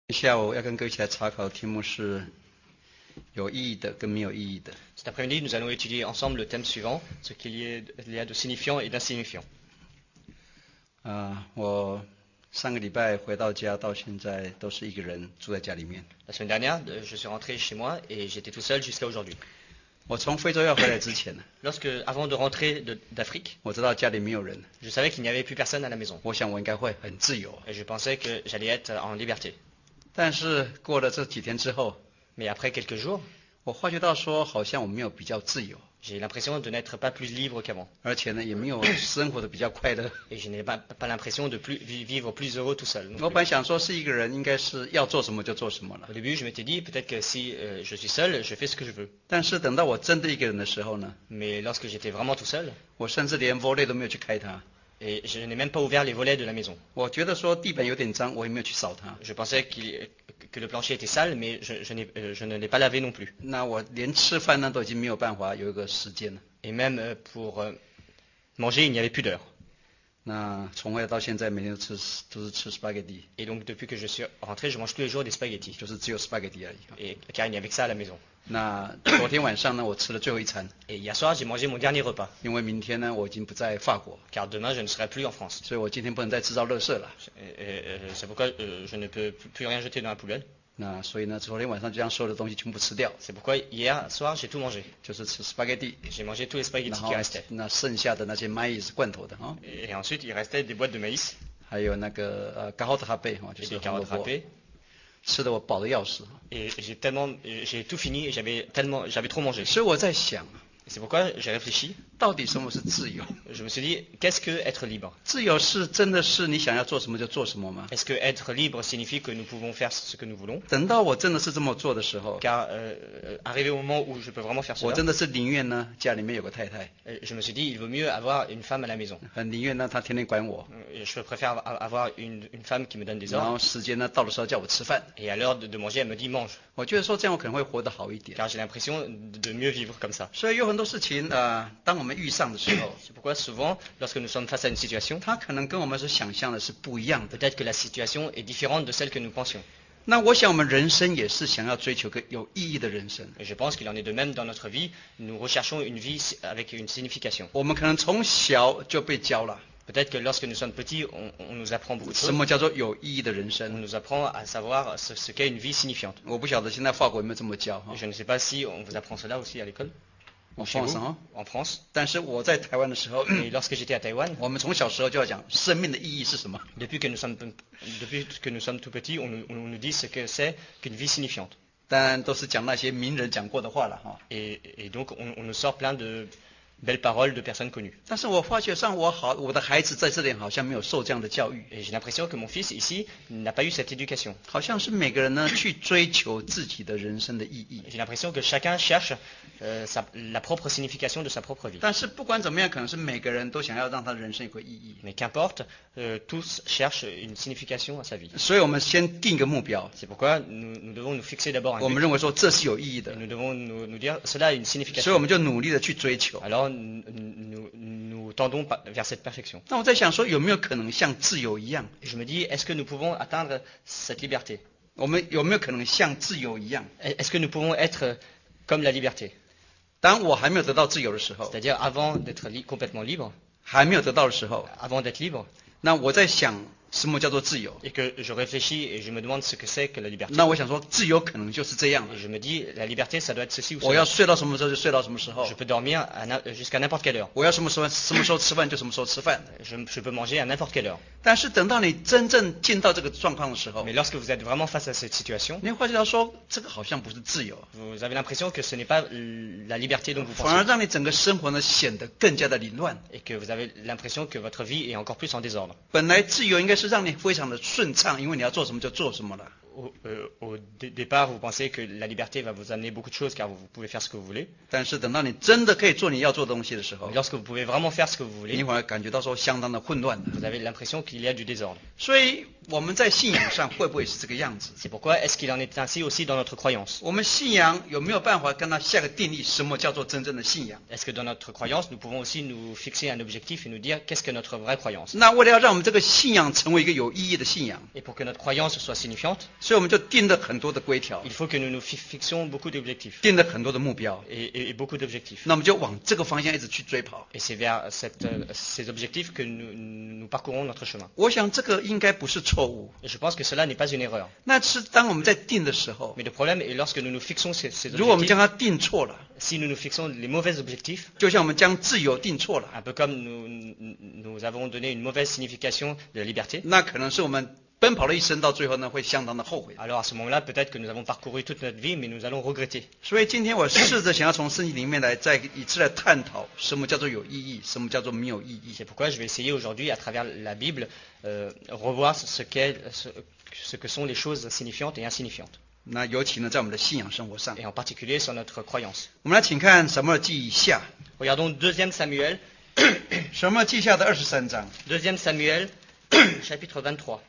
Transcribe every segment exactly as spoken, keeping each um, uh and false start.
下午要跟各位一起来查考的题目是有意义的跟没有意义的。 Cet après-midi, nous allons étudier ensemble le thème suivant, ce qu'il y, est- il y a de signifiant et d'insignifiant. 啊、我上个礼拜回到家到现在都是一个人住在家里面。 La semaine dernière, euh, je suis rentré chez moi et j'étais tout seul jusqu'à aujourd'hui. 我从非洲要回来之前呢， Lorsque, avant de rentrer de- d'Afrique, 我知道家里没有人， je savais qu'il n'y avait plus personne à la maison 我想我应该会很自由。 et je pensais que j'allais être en liberté. 但是过了这几天之后， Mais après quelques jours, 我发觉到说好像我没有比较自由， j'ai l'impression de n'être pas plus libre qu'avant 而且呢也没有生活的比较快乐。 et je n'ai pas, pas l'impression de plus, vi- vivre plus heureux tout seul. non 我 plus. 本来想说是一个人应该是要做什么就做什么了， Au début, je m'étais dit peut-être que si euh, je suis seul, je fais ce que je veux. 但是等到我真的一个人的时候呢， Mais lorsque j'étais vraiment tout seul, 我甚至连 volley 都没有去开它。 et je n'ai même pas ouvert les volets de la maison. 我觉得说地板有点脏，我也没有去扫它。 Je pensais qu'il- que le plancher était sale, mais je, je, n'ai- euh, je ne l'ai pas lavé non plus. 那我连吃饭呢都已经没有办法有一个时间了。 Et même euh, pour euh, manger, il n'y avait plus d'heure. 那从回来到现在，每天都吃都是吃 spaghetti， Et donc depuis que je suis rentré, je mange tous les jours des spaghettis. 就是只有 spaghetti 而已。 Et, car il n'y avait que ça à la maison. 那昨天晚上呢，我吃了最后一餐， Et hier soir, j'ai mangé mon dernier repas. 因为明天呢我已经不在法国， Car demain, je ne serai plus en France. 所以我今天不能再制造垃圾了。 Et- et- et c'est pourquoi euh, je ne peux plus rien jeter dans la poubelle. 那所以呢，昨天晚上就将所有的东西全部吃掉， C'est pourquoi hier soir, j'ai tout mangé. 就是吃 spaghetti， J'ai mangé tous les 然 spaghettis 后 qui restaient. 那剩下的那些 maize 罐头的啊、哦， Et, et ensuite, il restait des boîtes de maïs 还有那个呃 carotte râpée 哈，就 et 是 des 红萝 carottes 卜， râpées. 吃的我饱的要死。 Et j'ai tellement, j'ai tout fini et j'avais tellement, j'avais trop mangé. 所以我在想， Et c'est pourquoi j'ai réfléchi. 到底什么是自由？ Je me suis dit, qu'est-ce que être libre? 自由是真的是你想要做什么就做什么吗？ Est-ce que être libre signifie que nous pouvons faire ce que nous voulons? 等到我真的是这么做的时候， Car euh, euh, arrivé au moment où je peux vraiment faire 我 cela, 真的是宁愿呢家里面有个太太， euh, je me suis dit, il vaut mieux avoir une femme à la maison. 很宁愿呢她天天管我， Euh, Je préfère a- avoir une, une femme qui me donne des 然 ordres 后时间呢到的时候叫我吃饭。 et à l'heure de, de manger, elle me dit mange. 我觉得说这样我可能会活得好一点。 Car j'ai l'impression de, de mieux vivre comme ça. 所以有很多事情呃，当我们遇上的时候， C'est pourquoi souvent, lorsque nous sommes face à une situation, 它可能跟我们所想象的是不一样的。 peut-être que la situation est différente de celle que nous pensions. 那我想我们人生也是想要追求个有意义的人生。 Et je pense qu'il en est de même dans notre vie. Nous recherchons une vie si- avec une signification. 我们可能从小就被教了 Peut-être que lorsque nous sommes petits, on, on nous apprend beaucoup de 什 choses. 么叫做有意义的人 On 生。 nous apprend à savoir ce, ce qu'est une vie signifiante. 我不晓得现在法国有没有这么教哈 Je ne sais pas si on vous apprend cela aussi à l'école, 我 chez 放 vous, 上啊。 en France. 但是我在台湾的时候， Et lorsque j'étais à Taïwan, 我们从小时候就要讲生命的意义是什么。 depuis que nous sommes, depuis que nous sommes tout petits, on nous, on nous dit ce que c'est qu'une vie signifiante. 当然都是讲那些名人讲过的话了哈。 Et, et donc on, on nous sort plein de belles paroles de personnes connues. 但是我发觉上我好，我的孩子在这里好像没有受这样的教育， Et j'ai l'impression que mon fils ici n'a pas eu cette éducation. 好像是每个人呢去追求自己的人生的意义。 J'ai l'impression que chacun cherche euh, sa- la propre signification de sa propre vie. 但是不管怎么样，可能是每个人都想要让他的人生有个意义。 Mais qu'importe, euh, tous cherchent une signification à sa vie. 所以我们先定一个目标， C'est pourquoi nous, nous devons nous fixer d'abord 我 un 们 but. 认为说这是有意义的 Et，nous devons nous, nous dire cela a une 所以 signification. 我们就努力的去追求。 Alors nous, nous, nous tendons pa- vers cette perfection. 那我在想说，有没有可能像自由一样？ Et je me dis, est-ce que nous pouvons atteindre cette liberté? 我们有没有可能像自由一样？ Est-ce que nous pouvons être comme la liberté? 当我还没有得到自由的时候， C'est-à-dire avant d'être li- complètement libre, 还没有得到的时候， avant d'être libre, 那我在想什么叫做自由？ et que je réfléchis et je me demande ce que c'est que la liberté. 那我想说，自由可能就是这样的 Et。je me dis, la liberté, ça doit être ceci ou 我要 cela. 睡到什么时候就睡到什么时候 Je，peux dormir à na- jusqu'à n'importe quelle heure. 我要什么时候什么时候吃饭就什么时候吃饭。 Je, je peux manger à n'importe quelle heure. 但是等到你真正进到这个状况的时候， Mais lorsque vous êtes vraiment face à cette situation, 你会发觉到说，这个好像不是自由， vous avez l'impression que ce n'est pas l- la liberté dont vous 反而 pensez. 让你整个生活呢显得更加的凌乱。 Et que vous avez l'impression que votre vie est encore plus en désordre. 本来自由应该是让你非常的顺畅，因为你要做什么就做什么了。 Au, euh, au dé- départ, vous pensez que la liberté va vous amener beaucoup de choses car vous, vous pouvez faire ce que vous voulez. 但是等到你真的可以做你要做的东西的时候 Mais，lorsque vous pouvez vraiment faire ce que vous 你 voulez, 会感觉到说相当的混乱的。 vous avez l'impression qu'il y a du désordre. 所以我们在信仰上会不会是这个样子？ C'est pourquoi est-ce qu'il en est ainsi aussi dans notre croyance? 我们信仰有没有办法跟他下个定义？什么叫做真正的信仰？ Est-ce que dans notre croyance, nous pouvons aussi nous fixer un objectif et nous dire qu'est-ce que notre vraie croyance? 那为了要让我们这个信仰成为一个有意义的信仰， Et pour que notre croyance soit signifiante, 所以我们就定了很多的规条， il faut que nous nous fi- fixions beaucoup d'objectifs 定了很多的目标， et, et- et beaucoup d'objectifs. 那我们就往这个方向一直去追跑。 Et c'est vers cette, euh, ces objectifs que nous, nous parcourons notre chemin. 我想这个应该不是错误， Et je pense que cela n'est pas une erreur. 那是当我们在定的时候， Mais le problème est lorsque nous nous fixons ces, ces 如果我们 objectifs, 将它定错了， si nous nous fixons les mauvais objectifs, 就像我们将自由定错了， un peu comme nous, nous- nous avons donné une mauvaise signification de la liberté, 那可能是我们奔跑了一生，到最后呢会相当的后悔。 alors à ce moment-là, peut-être que nous avons parcouru toute notre vie, mais nous allons regretter. 所以今天我试着想要从圣经里面来再一次来探讨什么叫做有意义，什么叫做没有意义。 C'est pourquoi je vais essayer aujourd'hui, à travers la Bible, euh, revoir ce, qu'est, ce, ce que sont les choses signifiantes et insignifiantes, 那尤其呢在我们的信仰生活上， et en particulier sur notre croyance. 我们来请看撒母耳记下， Regardons deuxième Samuel, 撒母耳记下的二十三章， deuxième Samuel, chapitre vingt-trois.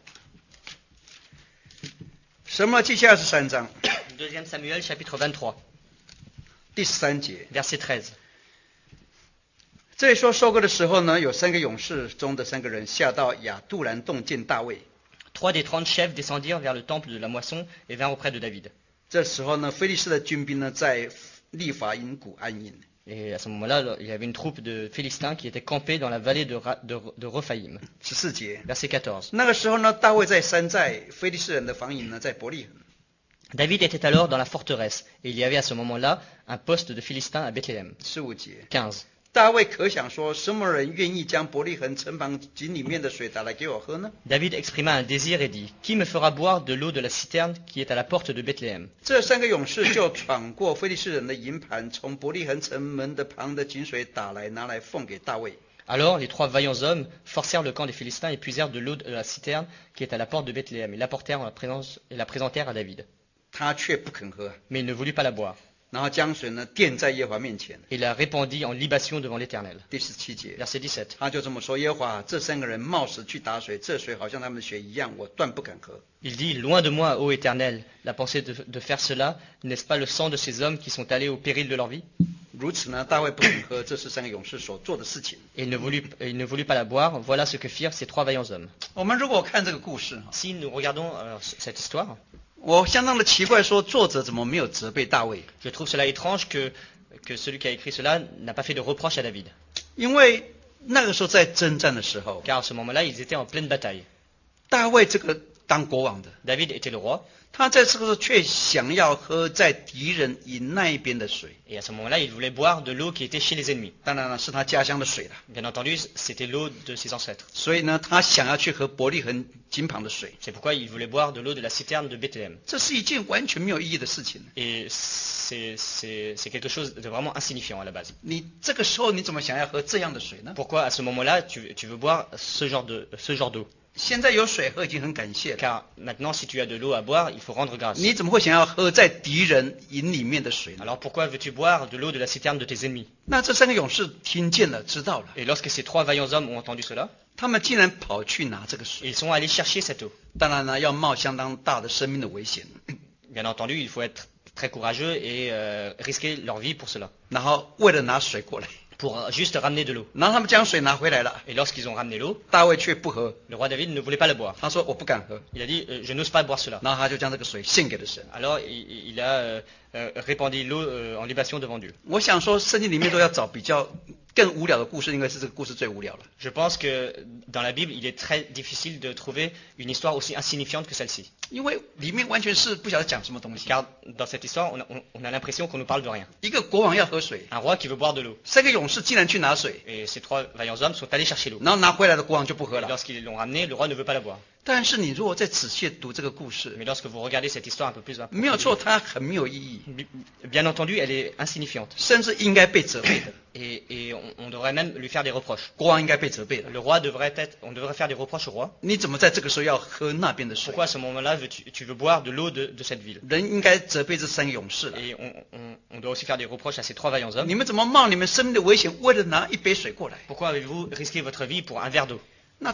撒母耳记下二十三章 deuxième Samuel, chapitre vingt-trois, 第十三节， verset treize. 这里说收割的时候呢，有三个勇士中的三个人下到亚杜兰洞见大卫。 Trois des trente chefs descendirent vers le temple de la moisson et vinrent auprès de David. 这时候呢，菲利士的军兵呢在利法因谷安营。 Et à ce moment-là, il y avait une troupe de Philistins qui était campée dans la vallée de, Ra- de, de Rephaïm. 十四节， Verset quatorze. 那个时候呢，大卫在山寨，菲利士人的防营呢在伯利恒。 David était alors dans la forteresse, et il y avait à ce moment-là un poste de Philistins à Bethléem. 十五节， quinze. 大卫可想说，什么人愿意将伯利恒城旁井里面的水打来给我喝呢？ David exprima un désir et dit, Qui me fera boire de l'eau de la citerne qui est à la porte de Bethléem? 这三个勇士就闯过菲利士人的营盘，从伯利恒城门的旁的井水打来，拿来奉给大卫。 Alors les trois vaillants hommes forcèrent le camp des Philistins et puisèrent de l'eau de la citerne qui est à la porte de Bethléem et l'apportèrent en la présence et la présentèrent à David. 他却不肯喝， Mais il ne voulut pas la boire, 然后将水呢奠在耶和华面前。 et la répandit en libation devant l'Éternel. 第十七节， Verset dix-sept. 他就这么说：耶和华，这三个人冒死去打水，这水好像他们的血一样，我断不肯喝。 Il dit, Loin de moi, ô Éternel, la pensée de, de faire cela, n'est-ce pas le sang de ces hommes qui sont allés au péril de leur vie? 如此呢，大卫不肯喝，这是三个勇士所做的事情。 Et il ne voulut, il ne voulut pas la boire, voilà ce que firent ces trois vaillants hommes. 我们如果看这个故事， Si nous regardons euh, cette histoire, 我相当的奇怪，说作者怎么没有责备大卫？ je trouve cela étrange que, que celui qui a écrit cela n'a pas fait de reproche à David. 因为那个时候在征战的时候， Car à ce moment-là, ils étaient en pleine bataille. 大卫这个当国王的， David était le roi, 他在这个时候却想要喝在敌人营那一边的水， et à ce moment-là, il voulait boire de l'eau qui était chez les ennemis. 当然了，是他家乡的水了。 Bien entendu, c'était l'eau de ses ancêtres. 所以呢，他想要去喝伯利恒井旁的水， C'est pourquoi il voulait boire de l'eau de la citerne de Bethléem. 这是一件完全没有意义的事情。 Et c'est, c'est, c'est quelque chose de vraiment insignifiant à la base. 你这个时候你怎么想要喝这样的水呢？ Pourquoi à ce moment-là, tu, tu veux boire ce genre, de, ce genre d'eau? 现在有水喝已经很感谢了， Car maintenant, si tu as de l'eau à boire, il faut rendre grâce. 你怎么会想要喝在敌人营里面的水呢？ Alors pourquoi veux-tu boire de l'eau de la citerne de tes ennemis? 那这三个勇士听见了，知道了， Et lorsque ces trois vaillants hommes ont entendu cela, 他们竟然跑去拿这个水， ils sont allés chercher cette eau. 当然呢，要冒相当大的生命的危险， Bien entendu, il faut être très courageux et euh, risquer leur vie pour cela, 然后为了拿水过来， pour juste ramener de l'eau. 然后他们将水拿回来了， Et lorsqu'ils ont ramené l'eau, 大卫却不喝， le roi David ne voulait pas la boire. 他说我不敢喝， Il a dit, euh, je n'ose pas boire cela. 然后他就将这个水献给了神。 Alors il, il a euh, euh, répandu l'eau euh, en libation devant Dieu. 我想说，圣经里面都要找比较更无聊的故事，应该是这个故事最无聊了。 Je pense que dans la Bible, il est très difficile de trouver une histoire aussi insignifiante que celle-ci. 因为里面完全是不晓得讲什么东西。 Car dans cette histoire, on a, on- on a l'impression qu'on nous parle de rien. 一个国王要喝水， Un roi qui veut boire de l'eau. 三个勇士竟然去拿水， Et ces trois vaillants hommes sont allés chercher l'eau. 然后拿回来的国王就不喝 Et 了。 lorsqu'ils l'ont ramenée, le roi ne veut pas la boire. 但是你如果再仔细地读这个故事， Mais lorsque vous regardez cette histoire un peu plus 没有错， approfondie, 它很没有意义， bi- bien entendu, elle est insignifiante. 甚至应该被责备的。 Et, et on, on devrait même lui faire des reproches. 国王应该被责备的。 Le roi devrait être, on devrait faire des reproches au roi. 你怎么在这个时候要喝那边的水？ Pourquoi à ce moment-là veux tu, tu veux boire de l'eau de, de cette ville? 人应该责备这三个勇士了。 Et on, on- on doit aussi faire des reproches à ces trois vaillants hommes. 你们怎么冒你们生命的危险，为了拿一杯水过来？ Pourquoi avez-vous risqué votre vie pour un verre d'eau? 那这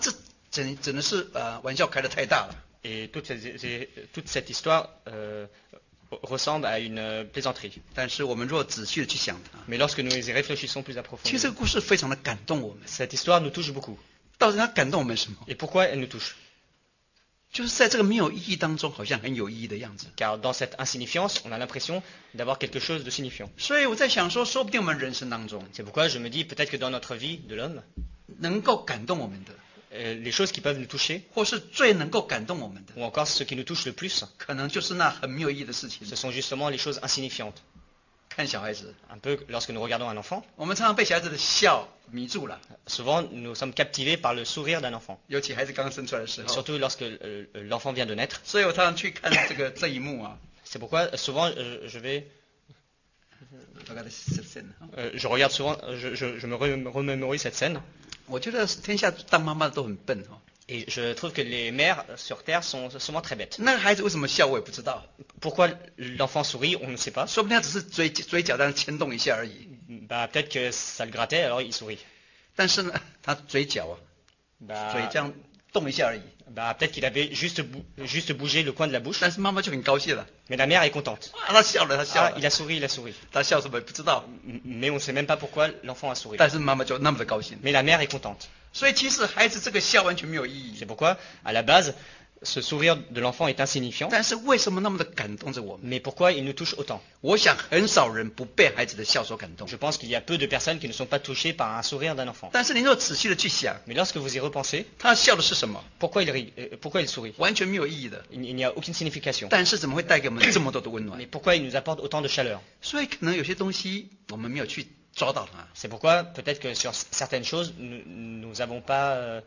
真真的是呃玩笑开得太大了。 Et toute cette, toute cette histoire euh, ressemble à une euh, plaisanterie. 但是我们若仔细的去想它， Mais lorsque nous y réfléchissons plus 其实这 approfondément, 个故事非常的感动我们。 cette histoire nous touche beaucoup. 到底它感动我们什么？ Et pourquoi elle nous touche? 就是在这个没有意义当中，好像很有意义的样子。 Car dans cette insignifiance, on a l'impression d'avoir quelque chose de signifiant. 所以我在想说，说不定我们人生当中 C'est pourquoi je me dis peut-être que dans notre vie de l'homme, 能够感动我们的， euh, les choses qui peuvent nous toucher, 或是最能够感动我们的， ou encore ce qui nous touche le plus, 可能就是那很没有意义的事情。 ce sont justement les choses insignifiantes. 看小孩子， Un peu lorsque nous regardons un enfant, 我们常常被小孩子的笑迷住了， souvent nous sommes captivés par le sourire d'un enfant, 尤其孩子刚生出来的时候。 surtout lorsque euh, l'enfant vient de naître. 所以我常常去看这个这一幕啊， C'est pourquoi euh, souvent euh, je vais, 大概是这样啊 euh, je regarde souvent, euh, je, je, je me rem- remémorise cette scène, 我觉得天下当妈妈的都很笨哦。 et je trouve que les mères sur terre sont souvent très bêtes. 那个孩子为什么笑我也不知道， Pourquoi l'enfant sourit, on ne sait pas. 说不定他只是嘴嘴角这样牵动一下而已。 Bah, peut-être que ça le grattait, alors il sourit. 但是呢，他嘴角啊， Bah, 嘴这样动一下而已。 bah, peut-être qu'il avait juste, bou- juste bougé le coin de la bouche, 但是妈妈就很高兴了， mais la mère est contente. 啊，他笑了，他笑 Ah, 了， il a souri, il a souri. 他笑什么也不知道， M- Mais on ne sait même pas pourquoi l'enfant a souri. 但是妈妈就那么的高兴。 Mais la mère est contente. 所以其实孩子这个笑完全没有意义 C'est，pourquoi, à la base, ce sourire de l'enfant est insignifiant. 但是为什么那么的感动着我们？ Mais pourquoi il nous touche autant? 我想很少人不被孩子的笑所感动。 Je pense qu'il y a peu de personnes qui ne sont pas touchées par un sourire d'un enfant. 但是你若仔细的去想， Mais lorsque vous y repensez, 他笑的是什么？ pourquoi il rit, euh, pourquoi il sourit? 完全没有意义的。 Il, il n'y a aucune signification. 但是怎么会带给我们这么多的温暖 Mais？pourquoi il nous apporte autant de chaleur? 所以可能有些东西我们没有去抓到它。 C'est pourquoi peut-être que sur certaines choses, nous nous avons pas, euh,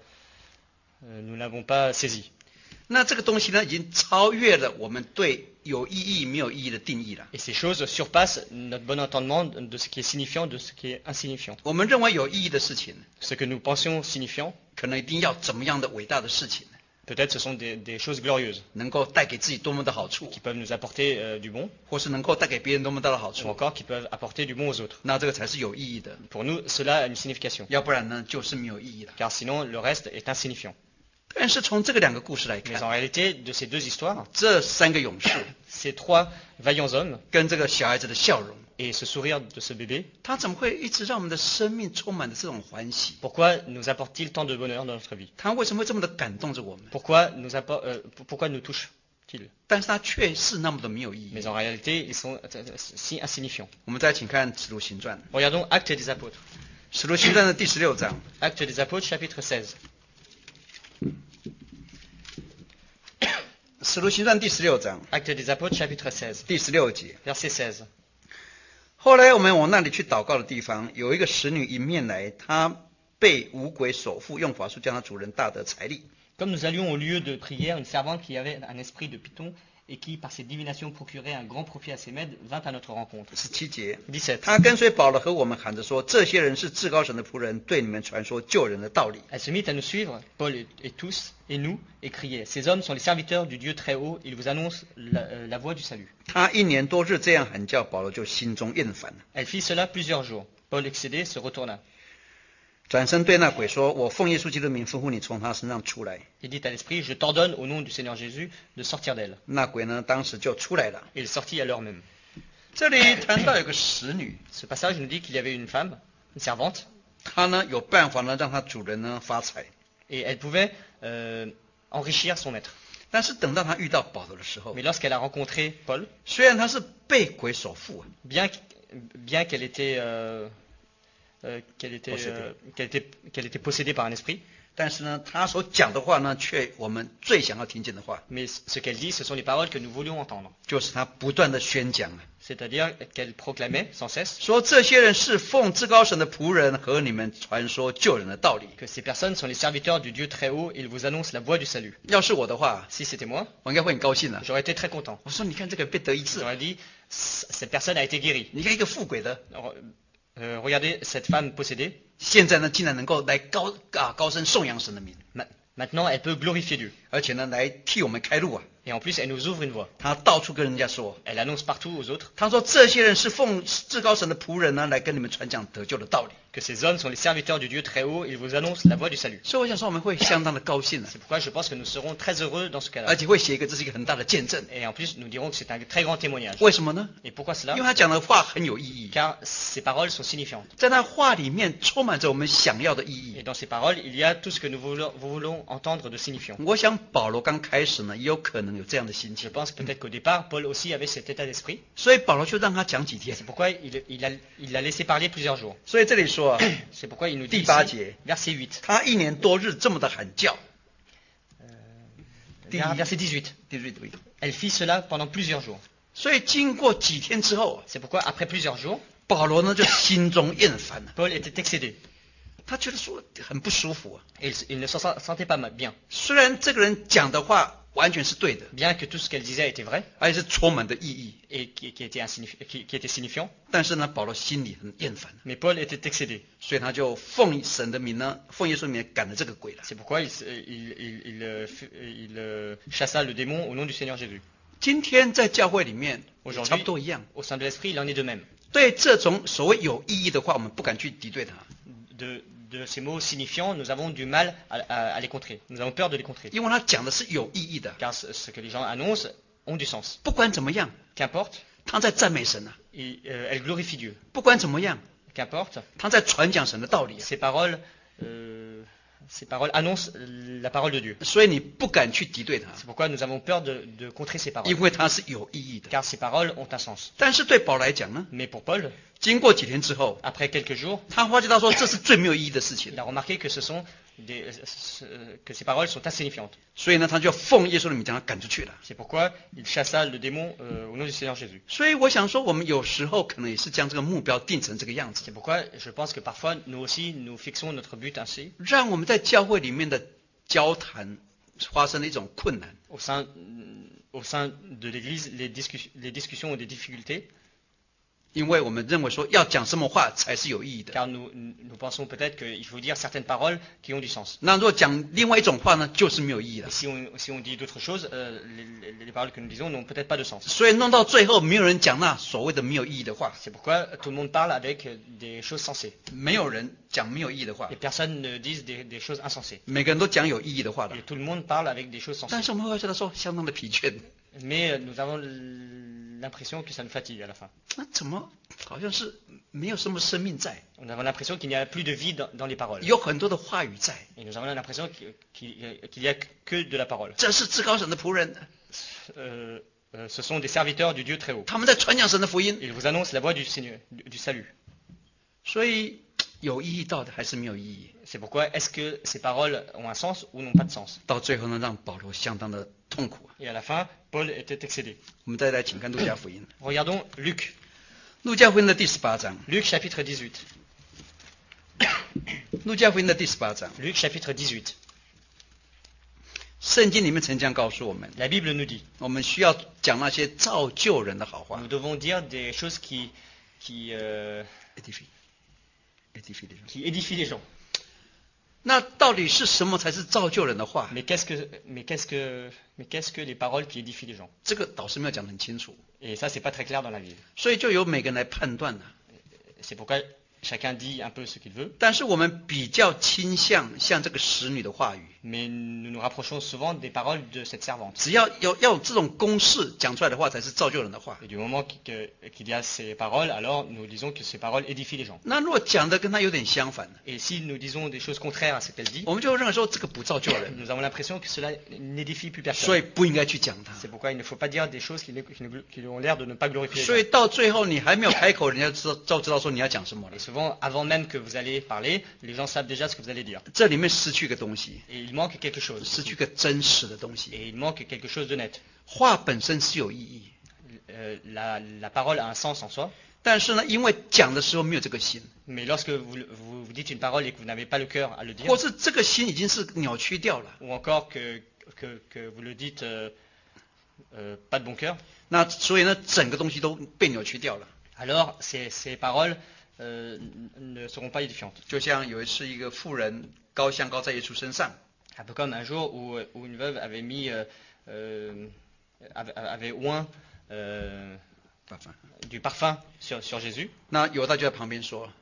euh, nous n'avons pas saisi. 那这个东西呢，已经超越了我们对有意义没有意义的定义了。 Et ces choses surpassent notre bon entendement de ce qui est signifiant, de ce qui est insignifiant. 我们认为有意义的事情， Ce que nous pensions signifiant, 可能一定要怎么样的伟大的事情， peut-être ce sont des, des choses glorieuses 能够带给自己多么的好处， qui peuvent nous apporter euh, du bon, 或是能够带给别人多么大的好 ou 处， encore qui peuvent apporter du bon aux autres. 那这个才是有意义的。 Pour nous, cela a une signification, 要不然呢，就是没有意义了。 car sinon le reste est insignifiant. 但是从这个两个故事来 Mais 看， en réalité, de ces deux histoires, 这三个勇士 ces trois vaillants hommes 跟这个小孩子的笑容， et ce sourire de ce bébé, 他怎么会一直让我们的生命充满着这种欢喜？ pourquoi nous apporte-t-il tant de bonheur dans notre vie? 他为什么会这么的感动着我们？ Pourquoi nous, appor- euh, pourquoi nous touche-t-il? 但是他却是那么的没有意义。 Mais en réalité, ils sont euh, si insignifiants. 我们再请看《使徒行传》， Regardons Actes des Apôtres. 《使徒行传》的第十六章， Actes des Apôtres, chapitre seize. 《使徒行传》第十六章 Actes des Apôtres, chapitre seize, 第十六节。 verset seize. 后来我们往那里去祷告的地方，有一个使女迎面来，她被五鬼所附，用法术将她主人大得财力。 Comme nous allions au lieu de prière, une servante qui avait un esprit de python et qui, par ses divinations, procurait un grand profit à ses maîtres, vint à notre rencontre. 十七节， dix-sept. 他跟随保罗和我们喊着说：“这些人是至高神的仆人，对你们传说救人的道理。” Elle se mit à nous suivre, Paul et, et tous, et nous, et criait: Ces hommes sont les serviteurs du Dieu très haut, ils vous annoncent la, euh, la voie du salut. 他一年多日这样喊叫，保罗就心中厌烦了， Elle fit cela plusieurs jours. Paul, excédé, se retourna 转身对那鬼说：“我奉耶稣基督的名吩咐你从他身上出来。 et dit à l'esprit: Je t'ordonne, au nom du Seigneur Jésus, de sortir d'elle. ” 那鬼呢，当时就出来了。 Et il sortit à l'heure même. 这里谈到有个使女， Ce passage nous dit qu'il y avait une femme, une servante, 她呢有办法呢让她主人呢发财， et elle pouvait euh, enrichir son maître. 但是等到她遇到保罗的时候， Mais lorsqu'elle a rencontré Paul, 虽然她是被鬼所附啊， bien, qu- bien qu'elle était, euh, euh, qu'elle était, Possédée. euh, qu'elle était, qu'elle était possédée par un esprit, 但是呢，她所讲的话呢，却我们最想要听见的话， mais ce qu'elle dit, ce sont les paroles que nous voulions entendre. 就是她不断的宣讲啊， C'est-à-dire qu'elle proclamait sans cesse 说这些人是奉至高神的仆人，和你们传说救人的道理。 que ces personnes sont les serviteurs du Dieu très haut et ils vous annoncent la voie du salut. 要是我的话， Si c'était moi, 我应该会很高兴的、啊。 j'aurais été très content. 我说，你看这个被得医治， J'aurais dit, C- cette personne a été guérie. 你看一个富贵的， Alors, euh, regardez, cette femme possédée, 现在呢竟然能够来高啊高声颂扬神的名， ma- maintenant elle peut glorifier Dieu. 而且呢来替我们开路啊。 Et en plus, elle nous ouvre une voie. 他到处跟人家说， Elle annonce partout aux autres. 他说这些人是奉至高神的仆人呢，来跟你们传讲得救的道理。 que ces hommes sont les serviteurs du Dieu très haut, ils vous annoncent la voie du salut. 所以我想说我们会相当的高兴的， C'est pourquoi je pense que nous serons très heureux dans ce cas-là. 而且会写一个这是一个很大的见证。 Et en plus, nous dirons que c'est un très grand témoignage. 为什么呢？ Et pourquoi 因 cela? 为他讲的话很有意义， Car ces paroles sont signifiantes. 在那话里面充满着我们想要的意义 Et。dans ces paroles, il y a tout ce que nous voulons, vous voulons entendre de signifiant. 我想保罗刚开始呢，也有可能有这样的心 Je 情， pense peut-être qu'au départ, Paul aussi avait cet état d'esprit. 所以保罗就让他讲几天。 C'est pourquoi il, il, a, il a laissé parler plusieurs jours. 所以这里说啊， C'est pourquoi il nous dit 第 ici, 八节， verset huit. 他一年多日这么的喊叫， Vers- Verset dix-huit. 第对对。 Elle fit cela pendant plusieurs jours. 所以经过几天之后啊， C'est pourquoi après plusieurs jours, 保罗呢就心中厌烦了， Paul était excédé. 他觉得说很不舒服啊。 Et il, il ne se sent- sentait pas mal- bien. 虽然这个人讲的话完全是对的， Bien que tout ce qu'elle disait était vrai 而且是充满的意义， et qui, qui était, insignifi- qui, qui était signifiant, 但是呢，保罗心里很厌烦， mais Paul était excédé. 所以他就奉神的名呢，奉耶稣的名赶了这个鬼了。 C'est pourquoi il, se- il, il, il, euh, fu- il, euh, chassa le démon au nom du Seigneur Jésus. 今天在教会里面也 Aujourd'hui, 差不多一样， au sein de l'esprit, il en est de même. 对这种所谓有意义的话，我们不敢去敌对它， De, de ces mots signifiants, nous avons du mal à, à- à les contrer. Nous avons peur de les contrer. 因为他讲的是有意义的。 Car ce, ce que les gens annoncent ont du sens. 不管怎么样， Qu'importe, 他在赞美神啊； il- euh, elle glorifie Dieu. 不管怎么样， Qu'importe, 他在传讲神的道理啊。 ces paroles, euh, ces paroles annoncent la parole de Dieu. 所以你不敢去敌对他， C'est pourquoi nous avons peur de, de contrer ces paroles. 因为它是有意义的。 Car ces paroles ont un sens. 但是对保罗来讲呢， Mais pour Paul, 经过几天之后， après quelques jours, 他发觉到说这是最没有意义的事情 il，a remarqué que ce sont des, euh, ce- que ces paroles sont insignifiantes. 所以呢，他就奉耶稣的名将他赶出去了。 C'est pourquoi il chassa le démon euh, au nom du Seigneur Jésus. 所以我想说，我们有时候可能也是将这个目标定成这个样子， C'est pourquoi je pense que parfois nous aussi nous fixons notre but ainsi 让我们在教会里面的交谈发生了一种困难， au sein, au sein de l'Église, les, discus- les discussions ont des difficultés 因为我们认为说要讲什么话才是有意义的。 car nous, nous pensons peut-être qu'il faut dire certaines paroles qui ont du sens. 那如果讲另外一种话呢，就是没有意义 Et 了。 si on, si on dit d'autres choses, euh, les, les- les paroles que nous disons n'ont peut-être pas de sens. 所以弄到最后，没有人讲那所谓的没有意义的话， C'est pourquoi tout le monde parle avec des choses sensées. 没有人讲没有意义的话 Et，personne ne dit des, des choses insensées. 每个人都讲有意义的话了 Et。tout le monde parle avec des choses 但 sensées. 是我们会觉得说相当的疲倦， Mais euh, nous avons l'impression que ça nous fatigue à la fin. 那怎么好像是没有什么生命在， Nous avons l'impression qu'il n'y a plus de vie dans, dans les paroles. 有很多的话语在。 Et nous avons l'impression qu'il qu'il- qu'il y a que de la parole. 这是至高神的仆人， Euh, euh, ce sont des serviteurs du Dieu très haut. 他们在传讲神的福音， Ils vous annoncent la voie du, Seigneur, du, du salut. 所以有意义到底还是没有意义？ C'est pourquoi est-ce que ces paroles ont un sens ou n'ont pas de sens? 到最后呢，让保罗相当的痛苦啊。 Et à la fin, Paul était excédé. 我们再来请看路加福音， Regardons Luc. 路加福音的第十八章， Luc chapitre dix-huit. 路加福音的第十八章， Luc chapitre dix-huit. 圣经里面曾经告诉我们， La Bible nous dit, 我们需要讲那些造就人的好话 nous。devons dire des choses qui, qui, euh, edify edify les gens qui édifient les gens. 那到底是什么才是造就人的话？ Mais qu'est-ce que, mais qu'est-ce que, mais qu'est-ce que les paroles qui édifient les gens? 这个导师没有讲得很清楚， Et ça, c'est pas très clair dans la Bible. 所以就由每个人来判断了。 C'est pourquoi chacun dit un peu ce qu'il veut, 但是我们比较倾向像这个使女的话语， mais nous nous rapprochons souvent des paroles de cette servante. 只要有要有这种公式讲出来的话，才是造就人的话。 Et du moment qu'- que- qu'il y a ces paroles, alors nous disons que ces paroles édifient les gens. 那如果讲的跟他有点相反， Et si nous disons des choses contraires à ce qu'elle dit, 我们就认为说这个不造就人， nous avons l'impression que cela n'édifie plus 所以 personne. 不应该去讲它。 C'est pourquoi il ne faut pas dire des choses qui, ne- qui ne- qui ont l'air de ne pas glorifier 所 les 以 gens. 到最后你还没有开口，人家知道就知道说你要讲什么了 Et。souvent, avant même que vous allez parler, les gens savent déjà ce que vous allez dire. 这里面失去一个东西， Et il manque quelque chose. 失去一个真实的东西。 Et il manque quelque chose de net. 话本身是有意义， Euh, la, la parole a un sens en soi, 但是呢，因为讲的时候没有这个心， mais lorsque vous, vous, vous dites une parole et que vous n'avez pas le cœur à le dire, 或是这个心已经是扭曲掉了， ou encore que, que, que vous le dites euh, euh, pas de bon cœur, 那所以呢，整个东西都被扭曲掉了。 alors ces, ces paroles euh, ne seront pas édifiantes. 就像有一次一个妇人高香膏在耶稣身上， Un peu comme un jour où, où une veuve avait mis, euh, euh, avait, avait oint euh, du parfum sur, sur Jésus. 那犹大就在旁边说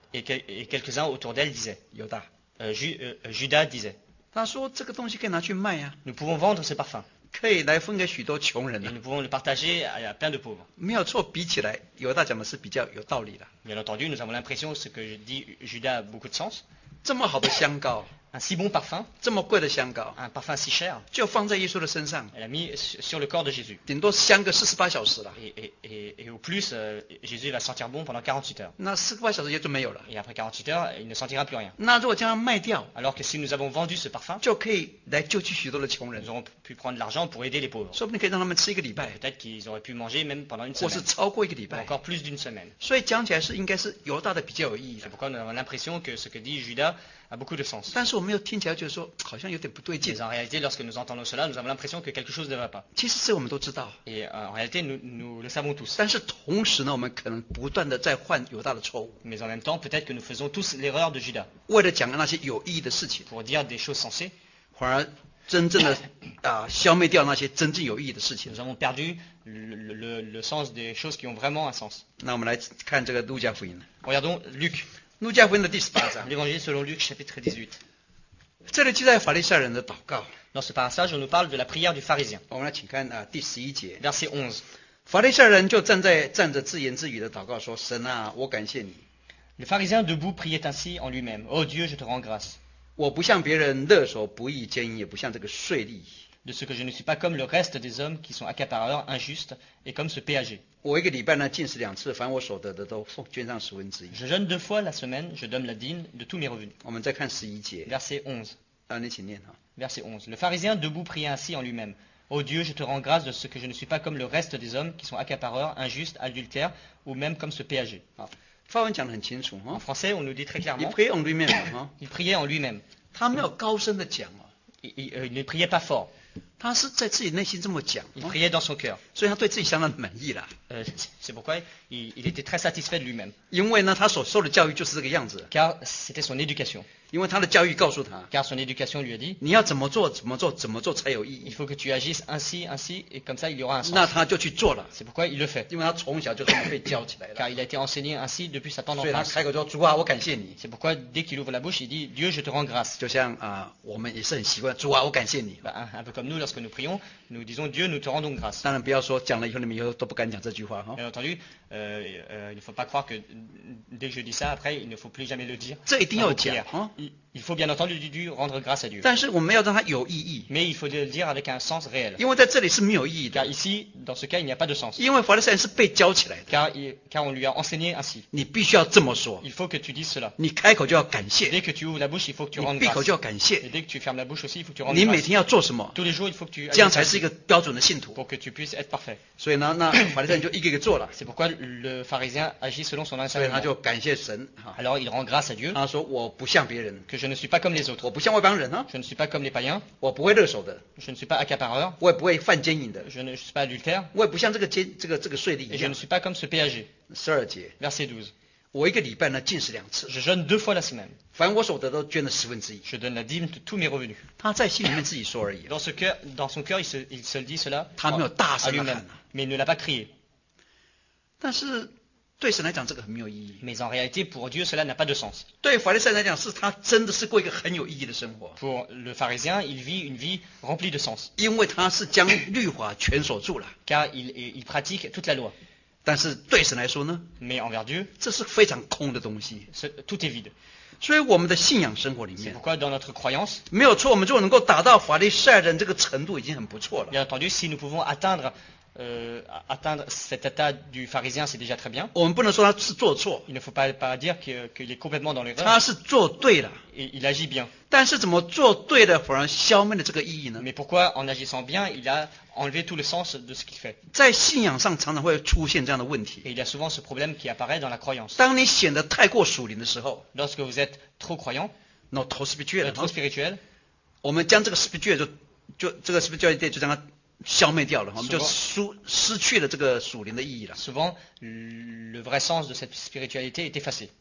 Et, quel- et quelques-uns autour d'elle disaient, 犹大， euh, Ju- euh, Judas disait, 他说这个东西可以拿去卖呀、 nous pouvons vendre ce parfum 可以来分给许多穷人 et 的、 nous pouvons le partager à, à plein de pauvres. 没有错。比起来，犹大讲的是比较有道理的。 Bien entendu, nous avons l'impression que ce que dit Judas a beaucoup de sens. 这么好的香膏， Un si bon parfum, 这么贵的香膏， un parfum si cher, 就放在耶稣的身上， elle a mis sur sur le corps de Jésus. 顶多香个四十八小时了。 Et, et- et- et au plus, euh, Jésus va sentir bon pendant quarante-huit heures. 那四十八小时也就没有了。 Et après quarante-huit heures, il ne sentira plus rien. 那如果将它卖掉， Alors que si nous avons vendu ce parfum, 就可以来救济许多的穷人 nous，aurons pu prendre l'argent pour aider les pauvres. 说不定可以让他们吃一个礼拜， Peut-être qu'ils auraient pu manger même pendant une 或是 semaine, 超过一个礼 ou 拜。 encore plus d'une semaine. 所以讲起来是应该是犹大的比较有意义 C'est 的。 pourquoi nous avons l'impression que ce que dit Judas a beaucoup de sens. 但是我们又听起来觉得说好像有点不对劲 Mais。en réalité, lorsque nous entendons cela, nous avons l'impression que quelque chose ne va pas. 其实这我们都知道， Et euh, en réalité, nous, nous le savons tous. 但是同时呢，我们可能不断的在犯犹大的错误， Mais en même temps, peut-être que nous faisons tous l'erreur de Judas 为了讲那些有意义的事情， pour dire des choses sensées. 反而真正的啊消灭掉那些真正有意义的事情 Nous。avons perdu le, le- le sens des choses qui ont vraiment un sens. 那我们来看这个路加福音， Regardons Luc, 路加福音的第十八章， l'évangile selon Luc, chapitre dix-huit. 这里记载法利赛人的祷告。 Dans ce passage, on nous parle de la prière du pharisien. 我们来请看啊第十一节， Verset onze. 法利赛人就站在站着自言自语的祷告说：“神啊，我感谢你， Le pharisien debout priait ainsi en lui-même. Ô Dieu, je te rends grâce 我不像别人勒索不义奸淫，也不像这个税吏。 de ce que je ne suis pas comme le reste des hommes qui sont accapareurs, injustes et comme ce péager. 我一个礼拜呢进食两次，凡我所得的都奉捐上十分之一。 Je jeûne deux fois la semaine, je donne la dîme de tous mes revenus. » 我们再看十一节， Verset onze. 啊，你请念哈。 Verset onze. Le pharisien debout priait ainsi en lui-même. Ô Dieu, je te rends grâce de ce que je ne suis pas comme le reste des hommes qui sont accapareurs, injustes, adultères ou même comme ce péager. 好，法文讲得很清楚 En 哈， français, on nous dit très 你 clairement, pray on 里面嘛哈， il priait en lui-même. 他没有高声的讲哦， Il, il- euh, il ne priait pas fort, 他是在自己内心这么讲， il 哦 priait dans son cœur. 所以他对自己相当的满意啦。 Euh, c'est pourquoi il, il était très satisfait de lui-même, 因为呢，他所受的教育就是这个样子， car c'était son éducation. 因为他的教育告诉他， Car son éducation lui a dit, 你要怎么做，怎么做，怎么做才有意 il 义。 faut que tu agisses ainsi, ainsi, et comme ça il y aura un 那 sens. 他就去做了， C'est pourquoi il le fait, 因为他从小就这么被教起来了， car il a été enseigné ainsi depuis sa tendre 所以他 enfance. 开口说：“主啊，我感谢你。 C'est pourquoi dès qu'il ouvre la bouche, il dit, Dieu, je te rends grâce. » 就像啊、我们也是很习惯，主啊，我感谢你。 Bah, un, un peu comme nous, lorsque nous prions, nous disons, Dieu, nous te rendons grâce. 当然不要说讲了以后你们以后都不敢讲这句话哈、 Bien entendu, euh, euh, il ne faut pas croire que dès que je dis ça, après, il ne faut plus jamais le dire. 这一定 dans 要 vos 讲 prières. 啊、 Il, il faut bien entendu du- du rendre grâce à Dieu. 但是我们要让它有意义， Mais il faut le dire avec un sens réel. 因为在这里是没有意义 Car 的， ici, dans ce cas, il n'y a pas de sens. 因为法利赛人是被教起来的， Car, il- car on lui a enseigné ainsi. 你必须要这么说， Il faut que tu dises cela. 你开口就要感谢， Dès que tu ouvres la bouche, il faut que tu 你 rendes 闭口 grâce. 就要感 Et 谢， dès que tu fermes la bouche aussi, il faut que tu rendes 你每 grâce. 天要做什么， Tous les jours, il faut que tu 这样 agisses 才是一 ainsi 个标准的信徒。 pour que tu puisses être parfait. 所以呢，那法利赛人就一个一个做了， C'est pourquoi le pharisien agit selon son 所以他 enseignement. 就感谢神哈。 Alors il rend grâce à Dieu 他说：“我不像别人， que je ne suis pas comme les autres. 我不像外邦人啊， Je ne suis pas comme les païens, 我不会勒索的， je ne suis pas accapareur, 我也不会犯奸淫的， je ne suis pas adultère, 我也不像这个奸这个这个税吏一 et je 样 ne。suis pas comme ce péager. » 十二节， Verset douze. 我一个礼拜呢进食两次， Je jeûne deux fois la semaine. 凡我所得都捐了十分之一。 Je donne la dîme de tous mes revenus. 他在心里面自己说而已， Dans, ce cœur, dans son cœur, il se, il se le dit cela 他没有大 à 声的 lui-même, 喊啊。 mais il ne l'a pas crié. 但是对神来讲，这个很没有意义。 Mais en réalité, pour Dieu, cela n'a pas de sens. 对法利赛人来讲，是他真的是过一个很有意义的生活， Pour le pharisien, il vit une vie remplie de sens, 因为他是将律法全守住了。 car il, il pratique toute la loi. 但是对神来说呢， Mais envers Dieu, 这是非常空的东西。 ce- tout est vide. 所以我们的信仰生活里 C'est 面， pourquoi dans notre croyance, 没有错，我们如果能够达到法利赛人这个程度，已经很不错了。 bien entendu, si nous pouvons atteindre, euh, atteindre cet état du pharisien, c'est déjà très bien. 我们不能说他是做错， Il ne faut pas, pas dire que- qu'il est complètement dans l'erreur. 他是做对了， Et il agit bien. 但是怎么做对了，反而消灭了这个意义呢？ Mais pourquoi, en agissant bien, il a enlevé tout le sens de ce qu'il fait? 在信仰上常常会出现这样的问 Et 题。 il y a souvent ce problème qui apparaît dans la croyance. 当你显得太过属灵的时候， Lorsque vous êtes trop croyant, no trop spirituel， euh, trop spirituel, 我们将这个 spiritual 就就这个 spirituality 就将它消灭掉了，我们就失失去了这个属灵的意义了。 souvent, le vrai sens de cette spiritualité est effacé.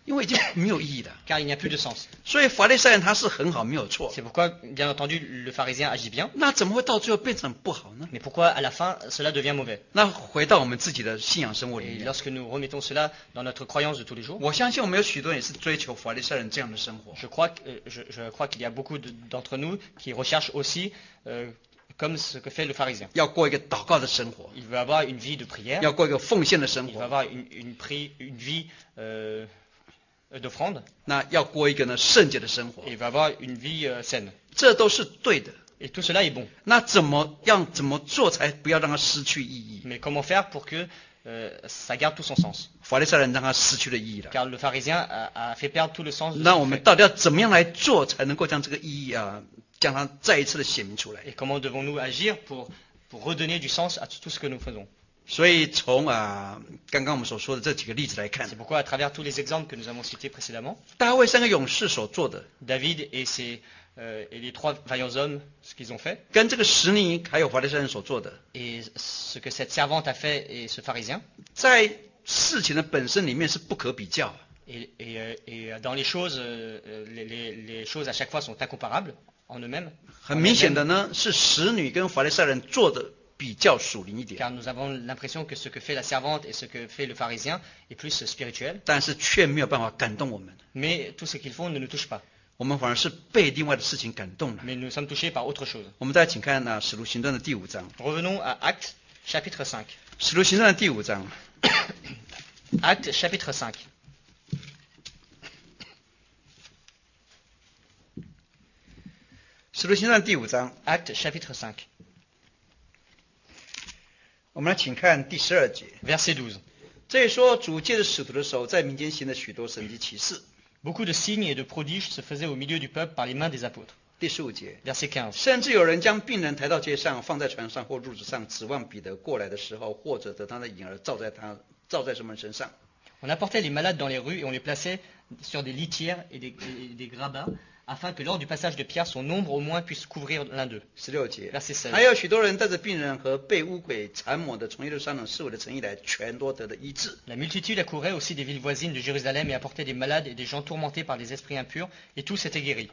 因为已经没有意义了。 car il n'y a plus de sens. 所以法利赛人他是很好，没有错。 C'est pourquoi, bien entendu, le pharisien agit bien. 那怎么会到最后变成不好呢？ Mais pourquoi à la fin cela devient mauvais? 那回到我们自己的信仰生活里 Et 面， lorsque nous remettons cela dans notre croyance de tous les jours, 我相信我们有许多人也是追求法利赛人这样的生活。 je crois, que- euh, je, je crois qu'il y a beaucoup de- d'entre nous qui recherchent aussi, euh, comme ce que fait le pharisien. 要过一个祷告的生活， Il veut avoir une vie de prière, 要过一个奉献的生 il veut 活， avoir une, une, pri- une vie euh, d'offrande, 那要过一个呢圣洁的生活， et il veut avoir une vie euh, saine. 这都是对的。 Et tout cela est bon. 那怎么样怎么做才不要让它失去意义？ Mais comment faire pour que euh, ça garde tout son sens? 法利赛人让它失去了意义了。 Car le pharisien a, a fait perdre tout le sens de 那 ce 我 qu'il 们 fait. 到底要怎么样来做才能够将这个意义啊，将它再一次的显明出来？ Et comment devons-nous agir pour, pour redonner du sens à tout ce que nous faisons? 所以从啊刚刚我们所说的这几个例子来看 C'est，pourquoi à travers tous les exemples que nous avons cités précédemment, 大卫三个勇士所做的， David et, ses, euh, et les trois vaillants hommes, ce qu'ils ont fait, 跟这个使女还有法利赛人所做的， et ce que cette servante a fait et ce pharisien, 在事情的本身里面是不可比较。 et, et, euh, et dans les choses, euh, les, les, les choses à chaque fois sont incomparables en eux-mêmes, 很 en 明显的 elles-mêmes, 呢，是使女跟法利赛人做的比较属灵一点， car nous avons l'impression que ce que fait la servante et ce que fait le pharisien est plus spirituel, 但是却没有办法感动我们， mais tout ce qu'ils font ne nous touche pas, 我们反而是被另外的事情感动了。 mais nous sommes touchés par autre chose. 我们再请看啊《使徒行传》的第五章， Revenons à Actes chapitre cinq. 《使徒行传》的第五章， Actes chapitre cinq. 《使徒行传》第五章， Actes chapitre cinq. 我们来请看第十二节。 Verset douze. 这里说，主借着使徒的手，在民间行了许多神迹奇事。 Beaucoup de signes et de prodiges se faisaient au milieu du peuple par les mains des apôtres. 第十五节， Verset quinze. 甚至有人将病人抬到街上，放在船上或褥子上，指望彼得过来的时候，或者得他的影儿照在他照在什么人身上。 On apportait les malades dans les rues et on les plaçait sur des litières et des, et des grabats, afin que lors du passage de Pierre, son ombre au moins puisse couvrir l'un d'eux. 十六节， Verset seize. 还有许多人带着病人和被污鬼缠磨的，从耶路撒冷四围的城邑来，全都得了医治。 La multitude accourait aussi des villes voisines de Jérusalem et apportait des malades et des gens tourmentés par des esprits impurs, et tous étaient guéris.